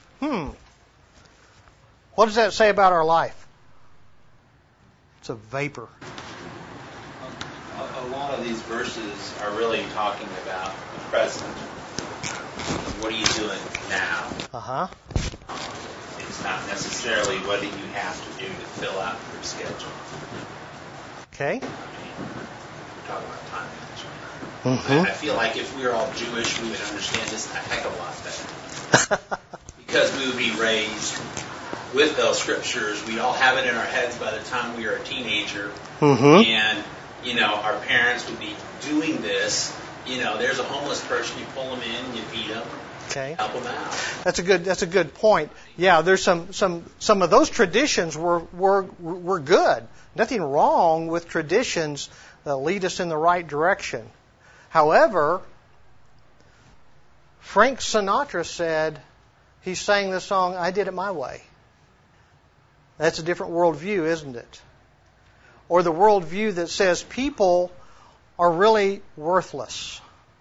What does that say about our life? It's a vapor. A lot of these verses are really talking about the present. What are you doing now? Uh-huh. It's not necessarily what do you have to do to fill out your schedule. Okay. We're talking about time management. Mm-hmm. I feel like if we were all Jewish, we would understand this a heck of a lot better. Because we would be raised with those scriptures. We'd all have it in our heads by the time we were a teenager. Mm-hmm. And, our parents would be doing this. There's a homeless person, you pull them in, you feed them, okay. Help them out. That's a good point. Yeah, there's some of those traditions were good. Nothing wrong with traditions that lead us in the right direction. However, Frank Sinatra said, he sang the song, I Did It My Way. That's a different worldview, isn't it? Or the worldview that says people are really worthless.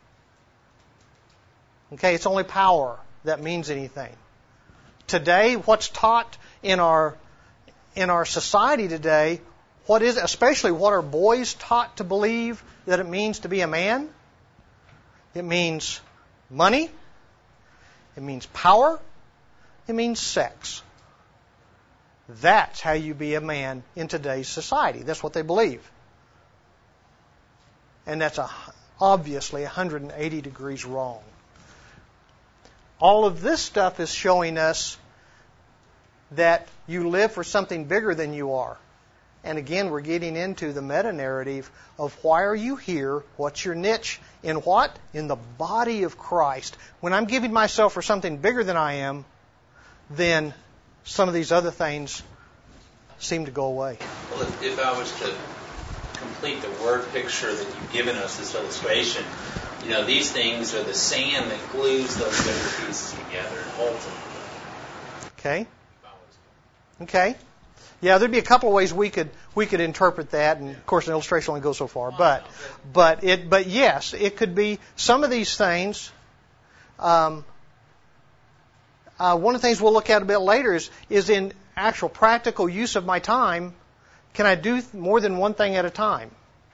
Okay, it's only power that means anything. Today, what's taught in our society today, especially what are boys taught to believe that it means to be a man? It means money. It means power. It means sex. That's how you be a man in today's society. That's what they believe. And that's obviously 180 degrees wrong. All of this stuff is showing us that you live for something bigger than you are. And again, we're getting into the meta-narrative of why are you here? What's your niche? In what? In the body of Christ. When I'm giving myself for something bigger than I am, then some of these other things seem to go away. Well, if I was to complete the word picture that you've given us, this illustration, these things are the sand that glues those bigger pieces together and holds them. Okay. Okay. Yeah, there'd be a couple of ways we could interpret that, and of course, an illustration only goes so far. But yes, it could be some of these things. One of the things we'll look at a bit later is in actual practical use of my time, can I do more than one thing at a time?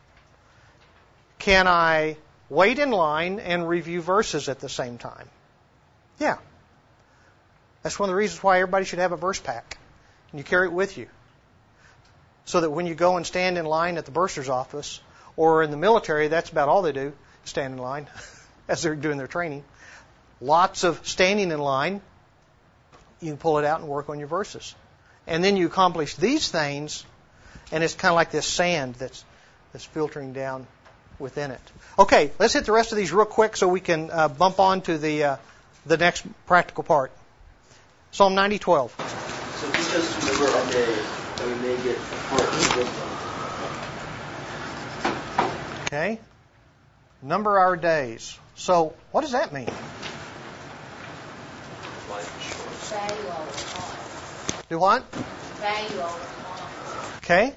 Can I wait in line and review verses at the same time? Yeah. That's one of the reasons why everybody should have a verse pack. And you carry it with you. So that when you go and stand in line at the bursar's office or in the military, that's about all they do, stand in line as they're doing their training. Lots of standing in line. You can pull it out and work on your verses. And then you accomplish these things, and it's kind of like this sand that's filtering down within it. Okay, let's hit the rest of these real quick so we can bump on to the next practical part. Psalm 90:12. So teach us to remember our day, that we may get a part of wisdom. Okay. Number our days. So what does that mean? Value all the time. Do what? Value all the time. Okay.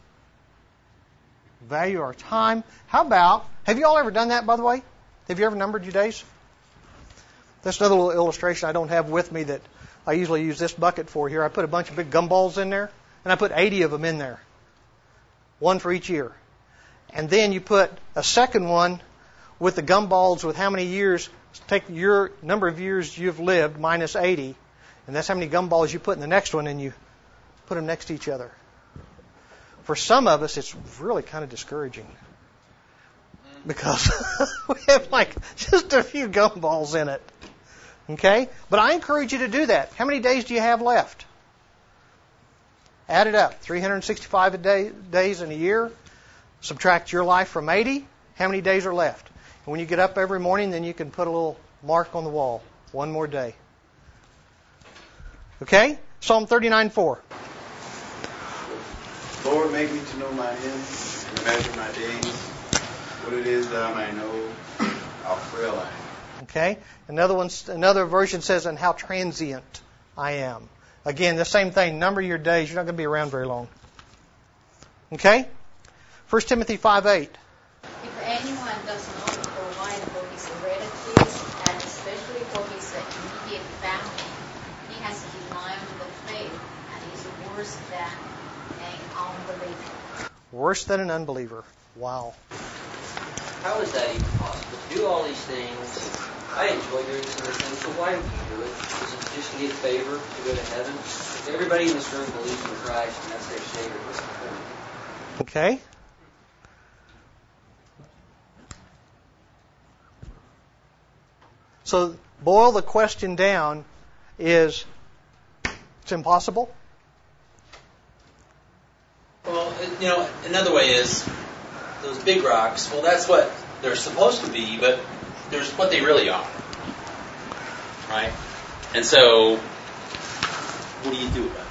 Value our time. How about, have you all ever done that, by the way? Have you ever numbered your days? That's another little illustration I don't have with me that I usually use this bucket for here. I put a bunch of big gumballs in there, and I put 80 of them in there. One for each year. And then you put a second one with the gumballs with how many years, take your number of years you've lived minus 80, and that's how many gumballs you put in the next one, and you put them next to each other. For some of us, it's really kind of discouraging because we have like just a few gumballs in it. Okay? But I encourage you to do that. How many days do you have left? Add it up. 365 days in a year. Subtract your life from 80. How many days are left? And when you get up every morning, then you can put a little mark on the wall. One more day. Okay? Psalm 39:4. Lord, make me to know my end and measure my days. What it is that I may know how frail I am. Okay? Another version says, and how transient I am. Again, the same thing. Number your days. You're not going to be around very long. Okay? 1 Timothy 5:8. If anyone does not provide for his relatives, and especially for his immediate family, he has denied the faith and is worse than an unbeliever. Worse than an unbeliever. Wow. How is that even possible? To do all these things, I enjoy doing some of these things, so why do you do it? Is it just to get favor, to go to heaven? If everybody in this room believes in Christ and that's their Savior, what's the point? Okay? So, boil the question down is, it's impossible? Well, another way is those big rocks, well, that's what they're supposed to be, but there's what they really are. Right? And so, what do you do about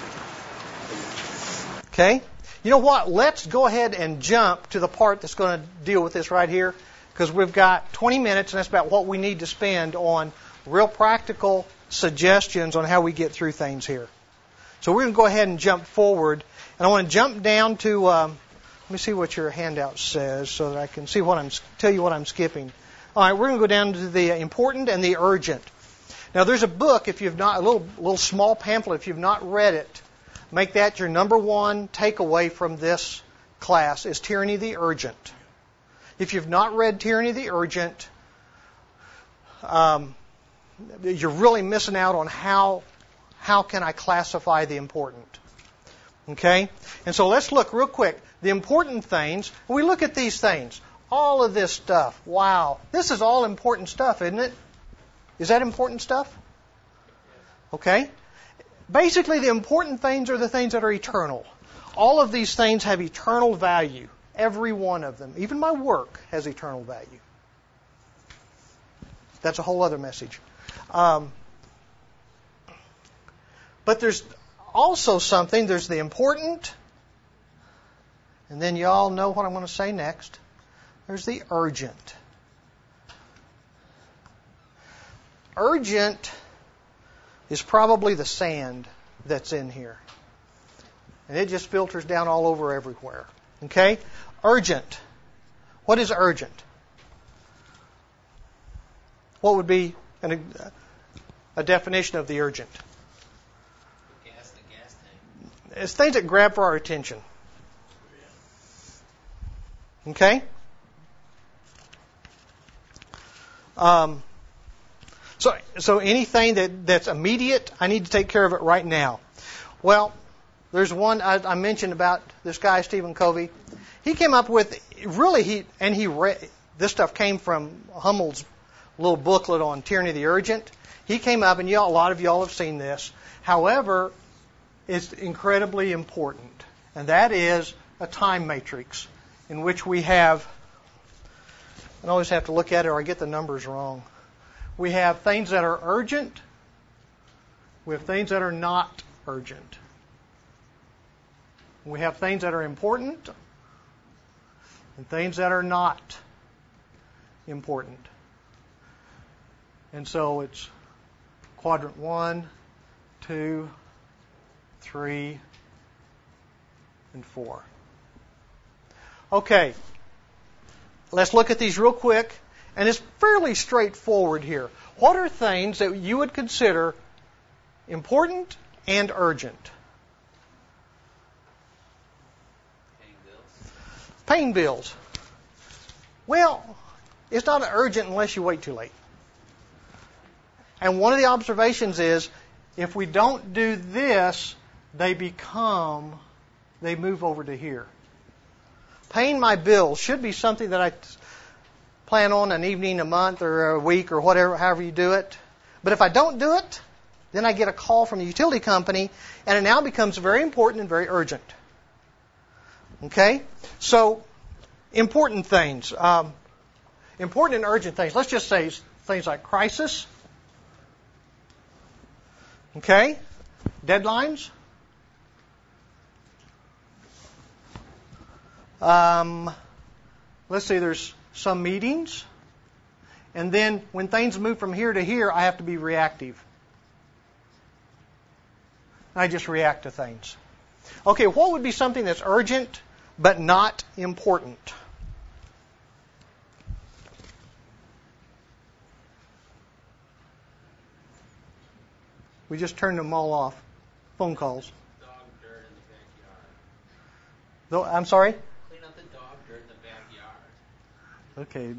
that? Okay? You know what? Let's go ahead and jump to the part that's going to deal with this right here, because we've got 20 minutes, and that's about what we need to spend on real practical suggestions on how we get through things here. So we're going to go ahead and jump forward, and I want to jump down to, let me see what your handout says so that I can see tell you what I'm skipping. All right, we're going to go down to the important and the urgent. Now, there's a book, if you've not, a little small pamphlet, if you've not read it, make that your number one takeaway from this class is Tyranny the Urgent. If you've not read Tyranny the Urgent, you're really missing out on how can I classify the important. Okay? And so let's look real quick. The important things, we look at these things. All of this stuff. Wow. This is all important stuff, isn't it? Is that important stuff? Okay? Basically, the important things are the things that are eternal. All of these things have eternal value. Every one of them. Even my work has eternal value. That's a whole other message. But there's also something. There's the important. And then you all know what I'm going to say next. There's the urgent. Urgent is probably the sand that's in here. And it just filters down all over everywhere. Okay? Urgent. What is urgent? What would be a definition of the urgent? The gas tank. It's things that grab for our attention. Okay? So anything that's immediate, I need to take care of it right now. Well, there's one I mentioned about this guy, Stephen Covey. He came up with, this stuff came from Hummel's little booklet on Tyranny the Urgent. He came up, and a lot of y'all have seen this. However, it's incredibly important, and that is a time matrix in which we have, I always have to look at it or I get the numbers wrong. We have things that are urgent. We have things that are not urgent. We have things that are important and things that are not important. And so it's quadrant 1, 2, 3, and 4. Okay, let's look at these real quick. And it's fairly straightforward here. What are things that you would consider important and urgent? Paying bills. Well, it's not urgent unless you wait too late. And one of the observations is, if we don't do this, they move over to here. Paying my bills should be something that I plan on an evening, a month, or a week, or whatever, however you do it. But if I don't do it, then I get a call from the utility company, and it now becomes very important and very urgent. Okay? So, important things. Important and urgent things. Let's just say things like crisis. Okay? Deadlines. Let's see, there's some meetings. And then when things move from here to here, I have to be reactive. I just react to things. Okay, what would be something that's urgent but not important? We just turned them all off. Phone calls. Dog dirt in the backyard. I'm sorry? Clean up the dog dirt in the backyard. Okay,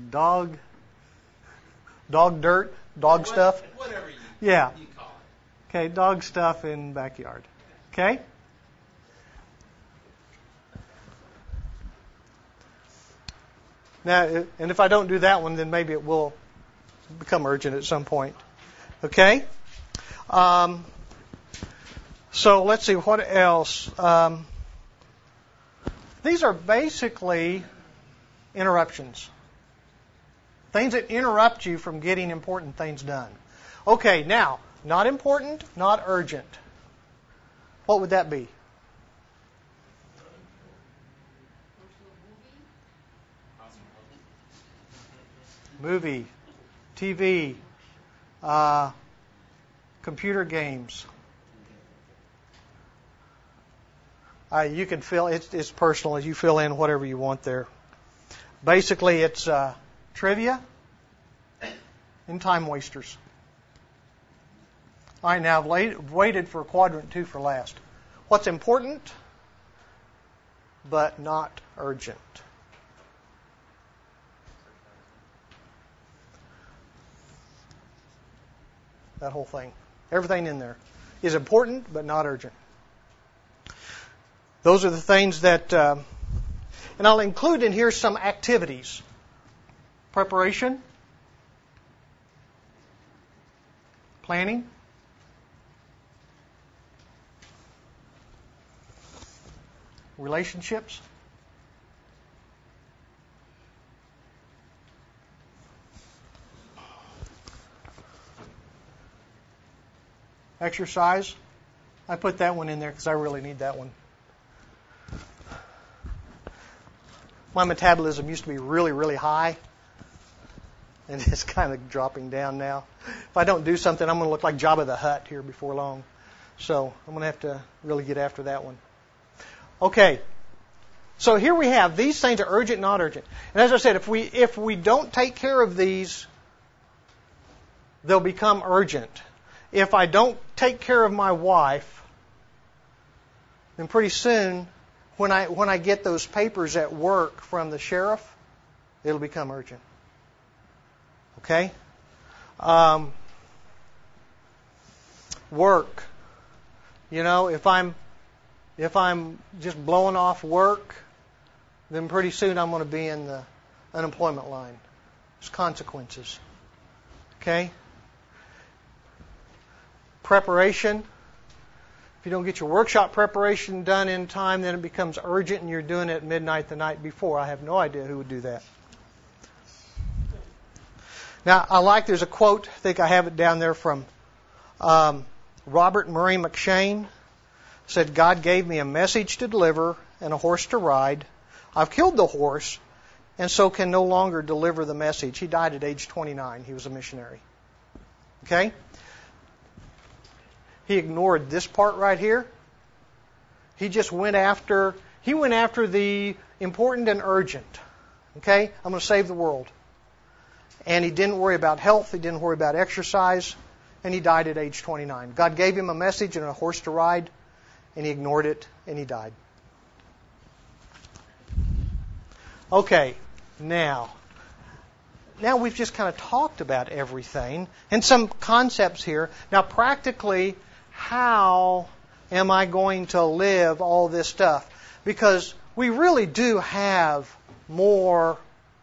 dog dirt, dog stuff. Whatever you Yeah. you call it. Okay, dog stuff in backyard. Okay? Now, and if I don't do that one, then maybe it will become urgent at some point. Okay? So let's see, what else? These are basically interruptions. Things that interrupt you from getting important things done. Okay, now, not important, not urgent. What would that be? Movie, TV, computer games. You can fill it's personal. You fill in whatever you want there. Basically, it's trivia and time wasters. All right, now I've waited for quadrant 2 for last. What's important, but not urgent? That whole thing. Everything in there is important, but not urgent. Those are the things that, and I'll include in here some activities. Preparation, planning, relationships, exercise. I put that one in there because I really need that one. My metabolism used to be really, really high, and it's kind of dropping down now. If I don't do something, I'm going to look like Jabba the Hutt here before long. So I'm going to have to really get after that one. Okay. So here we have these things are urgent, not urgent. And as I said, if we don't take care of these, they'll become urgent. If I don't take care of my wife, then pretty soon, when I get those papers at work from the sheriff, it'll become urgent. Okay? Work. You know, if I'm just blowing off work, then pretty soon I'm going to be in the unemployment line. There's consequences. Okay? Preparation. If you don't get your workshop preparation done in time, then it becomes urgent and you're doing it at midnight the night before. I have no idea who would do that. Now, there's a quote, I think I have it down there from Robert Murray McShane. Said, God gave me a message to deliver and a horse to ride. I've killed the horse and so can no longer deliver the message. He died at age 29. He was a missionary. Okay? He ignored this part right here. He just went after the important and urgent. Okay? I'm going to save the world. And he didn't worry about health. He didn't worry about exercise. And he died at age 29. God gave him a message and a horse to ride, and he ignored it, and he died. Okay, now we've just kind of talked about everything and some concepts here. Now, practically, how am I going to live all this stuff? Because we really do have more.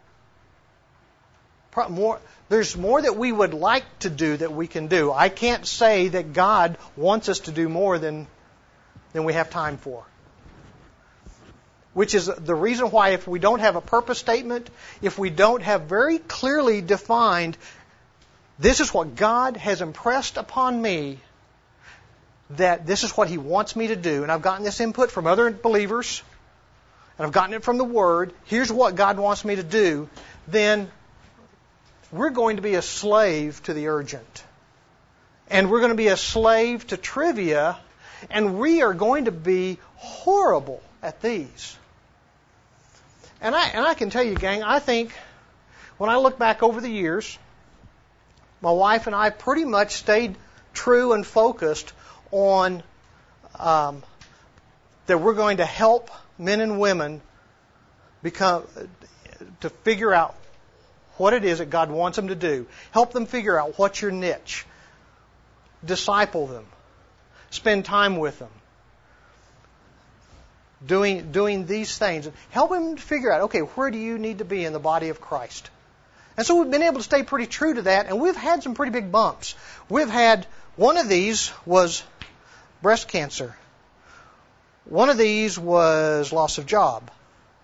There's more that we would like to do that we can do. I can't say that God wants us to do more than we have time for. Which is the reason why if we don't have a purpose statement, if we don't have very clearly defined, this is what God has impressed upon me, that this is what He wants me to do, and I've gotten this input from other believers, and I've gotten it from the Word, here's what God wants me to do, then we're going to be a slave to the urgent. And we're going to be a slave to trivia, and we are going to be horrible at these. And I can tell you, gang, I think when I look back over the years, my wife and I pretty much stayed true and focused on that we're going to help men and women to figure out what it is that God wants them to do. Help them figure out what's your niche. Disciple them. Spend time with them. Doing these things. Help them to figure out, okay, where do you need to be in the body of Christ? And so we've been able to stay pretty true to that, and we've had some pretty big bumps. We've had, one of these was breast cancer. One of these was loss of job.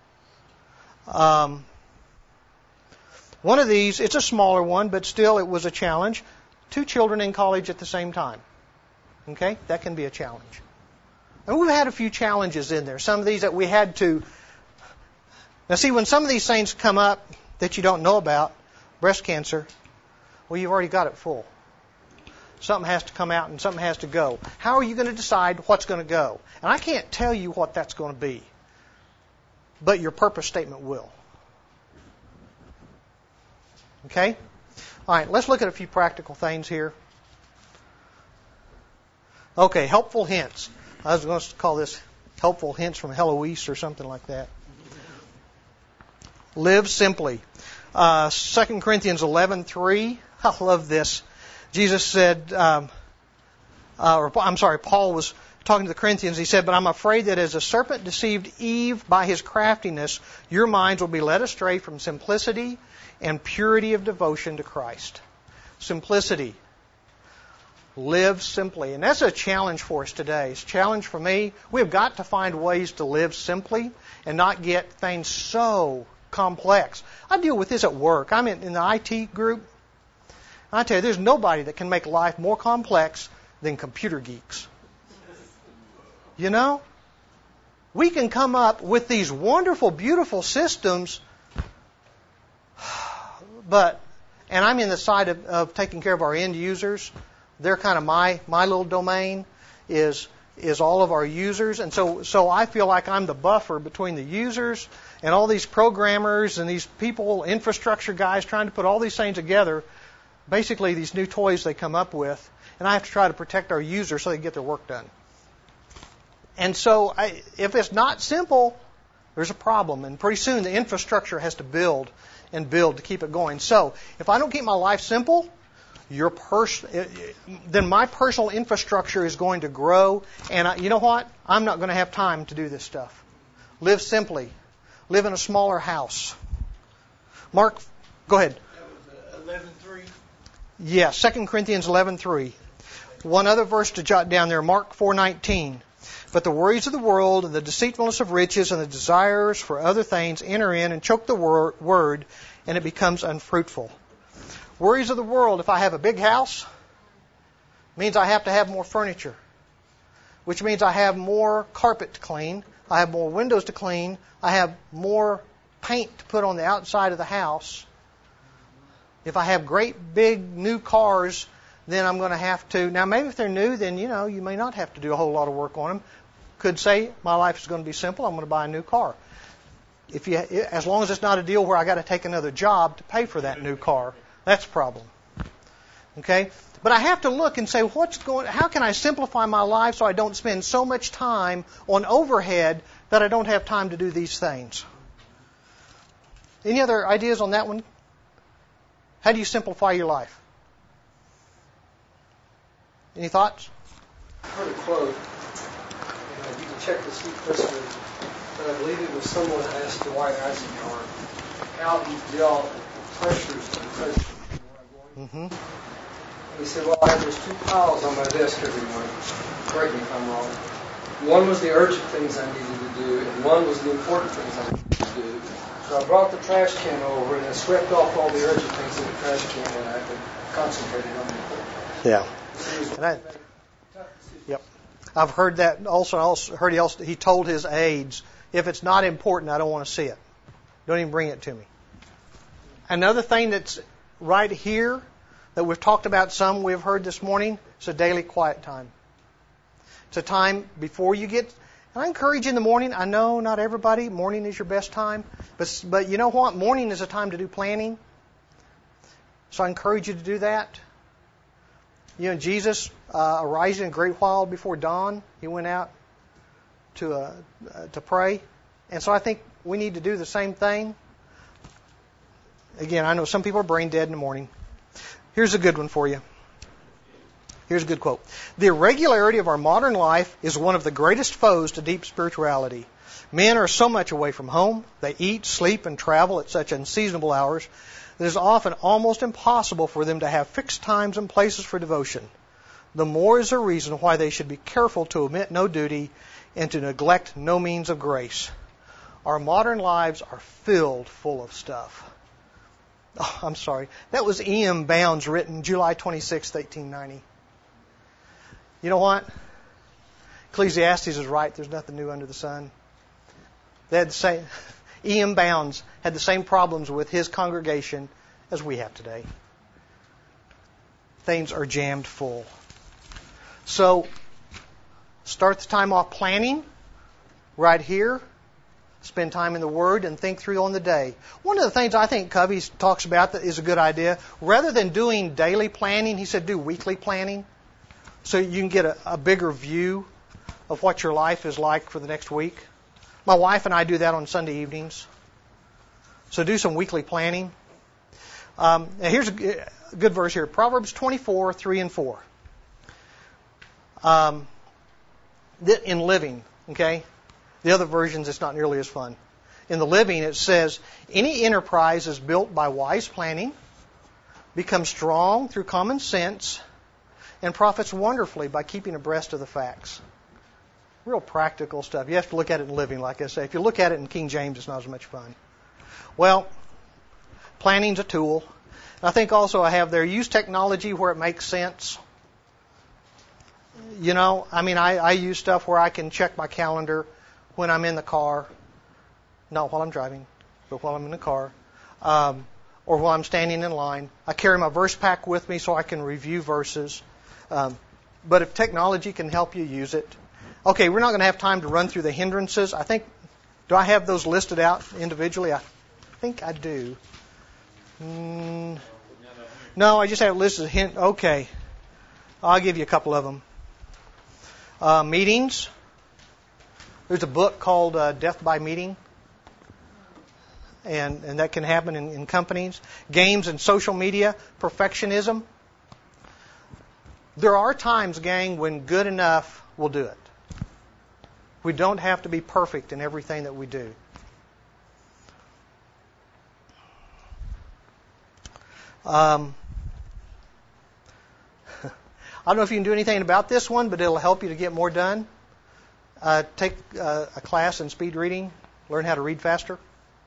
One of these, it's a smaller one, but still it was a challenge. 2 children in college at the same time. Okay? That can be a challenge. And we've had a few challenges in there. Some of these that we had to... Now see, when some of these things come up that you don't know about, breast cancer, well, you've already got it full. Something has to come out and something has to go. How are you going to decide what's going to go? And I can't tell you what that's going to be. But your purpose statement will. Okay? All right, let's look at a few practical things here. Okay, helpful hints. I was going to call this helpful hints from Heloise or something like that. Live simply. 2 Corinthians 11:3. I love this. Jesus said, Paul was talking to the Corinthians. He said, "But I'm afraid that as the serpent deceived Eve by his craftiness, your minds will be led astray from simplicity and purity of devotion to Christ." Simplicity. Live simply. And that's a challenge for us today. It's a challenge for me. We've got to find ways to live simply and not get things so complex. I deal with this at work. I'm in the IT group. I tell you, there's nobody that can make life more complex than computer geeks. You know? We can come up with these wonderful, beautiful systems, and I'm in the side of taking care of our end users. They're kind of my little domain is all of our users. And so I feel like I'm the buffer between the users and all these programmers and these people, infrastructure guys trying to put all these things together. Basically, these new toys they come up with. And I have to try to protect our users so they can get their work done. And so if it's not simple, there's a problem. And pretty soon the infrastructure has to build to keep it going. So if I don't keep my life simple, then my personal infrastructure is going to grow. And you know what? I'm not going to have time to do this stuff. Live simply. Live in a smaller house. Mark, go ahead. That was 11:3. Yes, 2 Corinthians 11:3. One other verse to jot down there, Mark 4:19. But the worries of the world and the deceitfulness of riches and the desires for other things enter in and choke the word, and it becomes unfruitful. Worries of the world. If I have a big house, means I have to have more furniture, which means I have more carpet to clean, I have more windows to clean, I have more paint to put on the outside of the house. If I have great big new cars, then I'm going to have to. Now, maybe if they're new, then you may not have to do a whole lot of work on them. Could say my life is going to be simple. I'm going to buy a new car. As long as it's not a deal where I got to take another job to pay for that new car. That's a problem. Okay? But I have to look and say, how can I simplify my life so I don't spend so much time on overhead that I don't have time to do these things? Any other ideas on that one? How do you simplify your life? Any thoughts? I heard a quote, and you can check this but I believe it was someone asked Dwight Eisenhower how he dealt with pressures to the president. Mm-hmm. He said, well, there's two piles on my desk every morning. Correct me if I'm wrong. One was the urgent things I needed to do, and one was the important things I needed to do. So I brought the trash can over, and I swept off all the urgent things in the trash can, and I concentrated on the important things. Yeah. Yep. I've heard that also. I also heard he told his aides, if it's not important, I don't want to see it. Don't even bring it to me. Another thing that's right here that we've talked about some, we've heard this morning, is a daily quiet time. It's a time before you get, and I encourage you in the morning, I know not everybody, morning is your best time, but you know what? Morning is a time to do planning. So I encourage you to do that. You know, Jesus, arising a great while before dawn, he went out to pray. And so I think we need to do the same thing. Again, I know some people are brain dead in the morning. Here's a good one for you. Here's a good quote. The irregularity of our modern life is one of the greatest foes to deep spirituality. Men are so much away from home. They eat, sleep, and travel at such unseasonable hours that it is often almost impossible for them to have fixed times and places for devotion. The more is a reason why they should be careful to omit no duty and to neglect no means of grace. Our modern lives are filled full of stuff. Oh, I'm sorry. That was E.M. Bounds, written July 26, 1890. You know what? Ecclesiastes is right. There's nothing new under the sun. They had the same. E.M. Bounds had the same problems with his congregation as we have today. Things are jammed full. So, start the time off planning right here. Spend time in the Word and think through on the day. One of the things I think Covey talks about that is a good idea, rather than doing daily planning, he said do weekly planning so you can get a bigger view of what your life is like for the next week. My wife and I do that on Sunday evenings. So do some weekly planning. And here's a good verse here. Proverbs 24, 3 and 4. In Living, okay? The other versions, it's not nearly as fun. In the Living, it says, any enterprise is built by wise planning, becomes strong through common sense, and profits wonderfully by keeping abreast of the facts. Real practical stuff. You have to look at it in Living, like I say. If you look at it in King James, it's not as much fun. Well, planning's a tool. I think also I have there, use technology where it makes sense. You know, I mean, I use stuff where I can check my calendar when I'm in the car. Not while I'm driving, but while I'm in the car. Or while I'm standing in line. I carry my verse pack with me so I can review verses. But if technology can help you, use it. Okay, we're not going to have time to run through the hindrances. I think, do I have those listed out individually? I think I do. No, I just have it listed. Okay. I'll give you a couple of them. Meetings. There's a book called Death by Meeting. And that can happen in companies. Games and social media. Perfectionism. There are times, gang, when good enough will do it. We don't have to be perfect in everything that we do. I don't know if you can do anything about this one, but it'll help you to get more done. Take a class in speed reading. Learn how to read faster.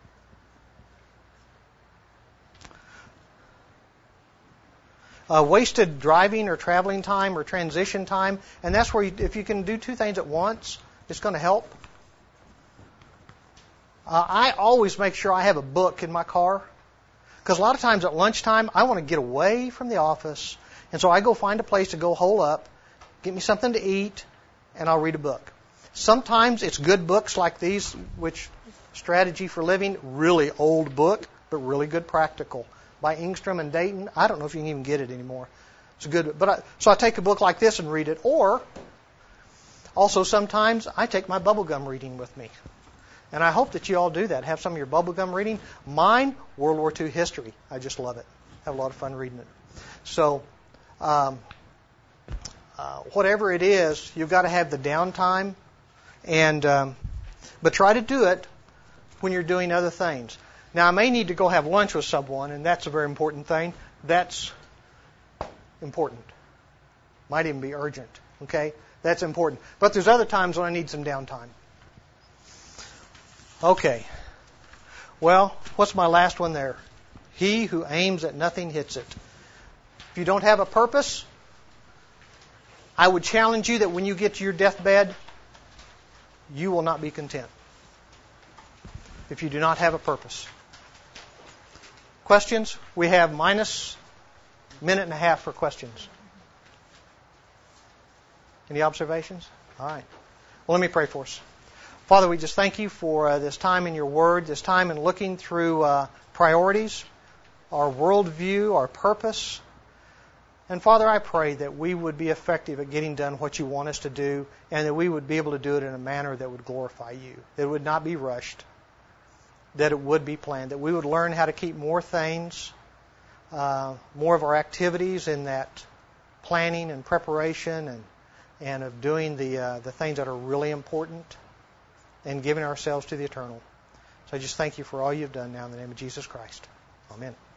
Wasted driving or traveling time or transition time. And that's where, if you can do two things at once, it's going to help. I always make sure I have a book in my car. Because a lot of times at lunchtime, I want to get away from the office. And so I go find a place to go hole up, get me something to eat, and I'll read a book. Sometimes it's good books like these, which Strategy for Living, really old book, but really good practical. By Engstrom and Dayton. I don't know if you can even get it anymore. It's a good, so I take a book like this and read it. Or, also sometimes I take my bubblegum reading with me. And I hope that you all do that. Have some of your bubblegum reading. Mine, World War II history. I just love it. Have a lot of fun reading it. So, whatever it is, you've got to have the downtime. But try to do it when you're doing other things. Now, I may need to go have lunch with someone, and that's a very important thing. That's important. Might even be urgent. Okay? That's important. But there's other times when I need some downtime. Okay. Well, what's my last one there? He who aims at nothing hits it. If you don't have a purpose, I would challenge you that when you get to your deathbed, you will not be content. If you do not have a purpose. Questions? We have minus a minute and a half for questions. Any observations? All right. Well, let me pray for us. Father, we just thank you for this time in your word, this time in looking through priorities, our worldview, our purpose. And Father, I pray that we would be effective at getting done what you want us to do, and that we would be able to do it in a manner that would glorify you, that it would not be rushed, that it would be planned, that we would learn how to keep more things, more of our activities in that planning and preparation and of doing the things that are really important and giving ourselves to the eternal. So I just thank you for all you've done now in the name of Jesus Christ. Amen.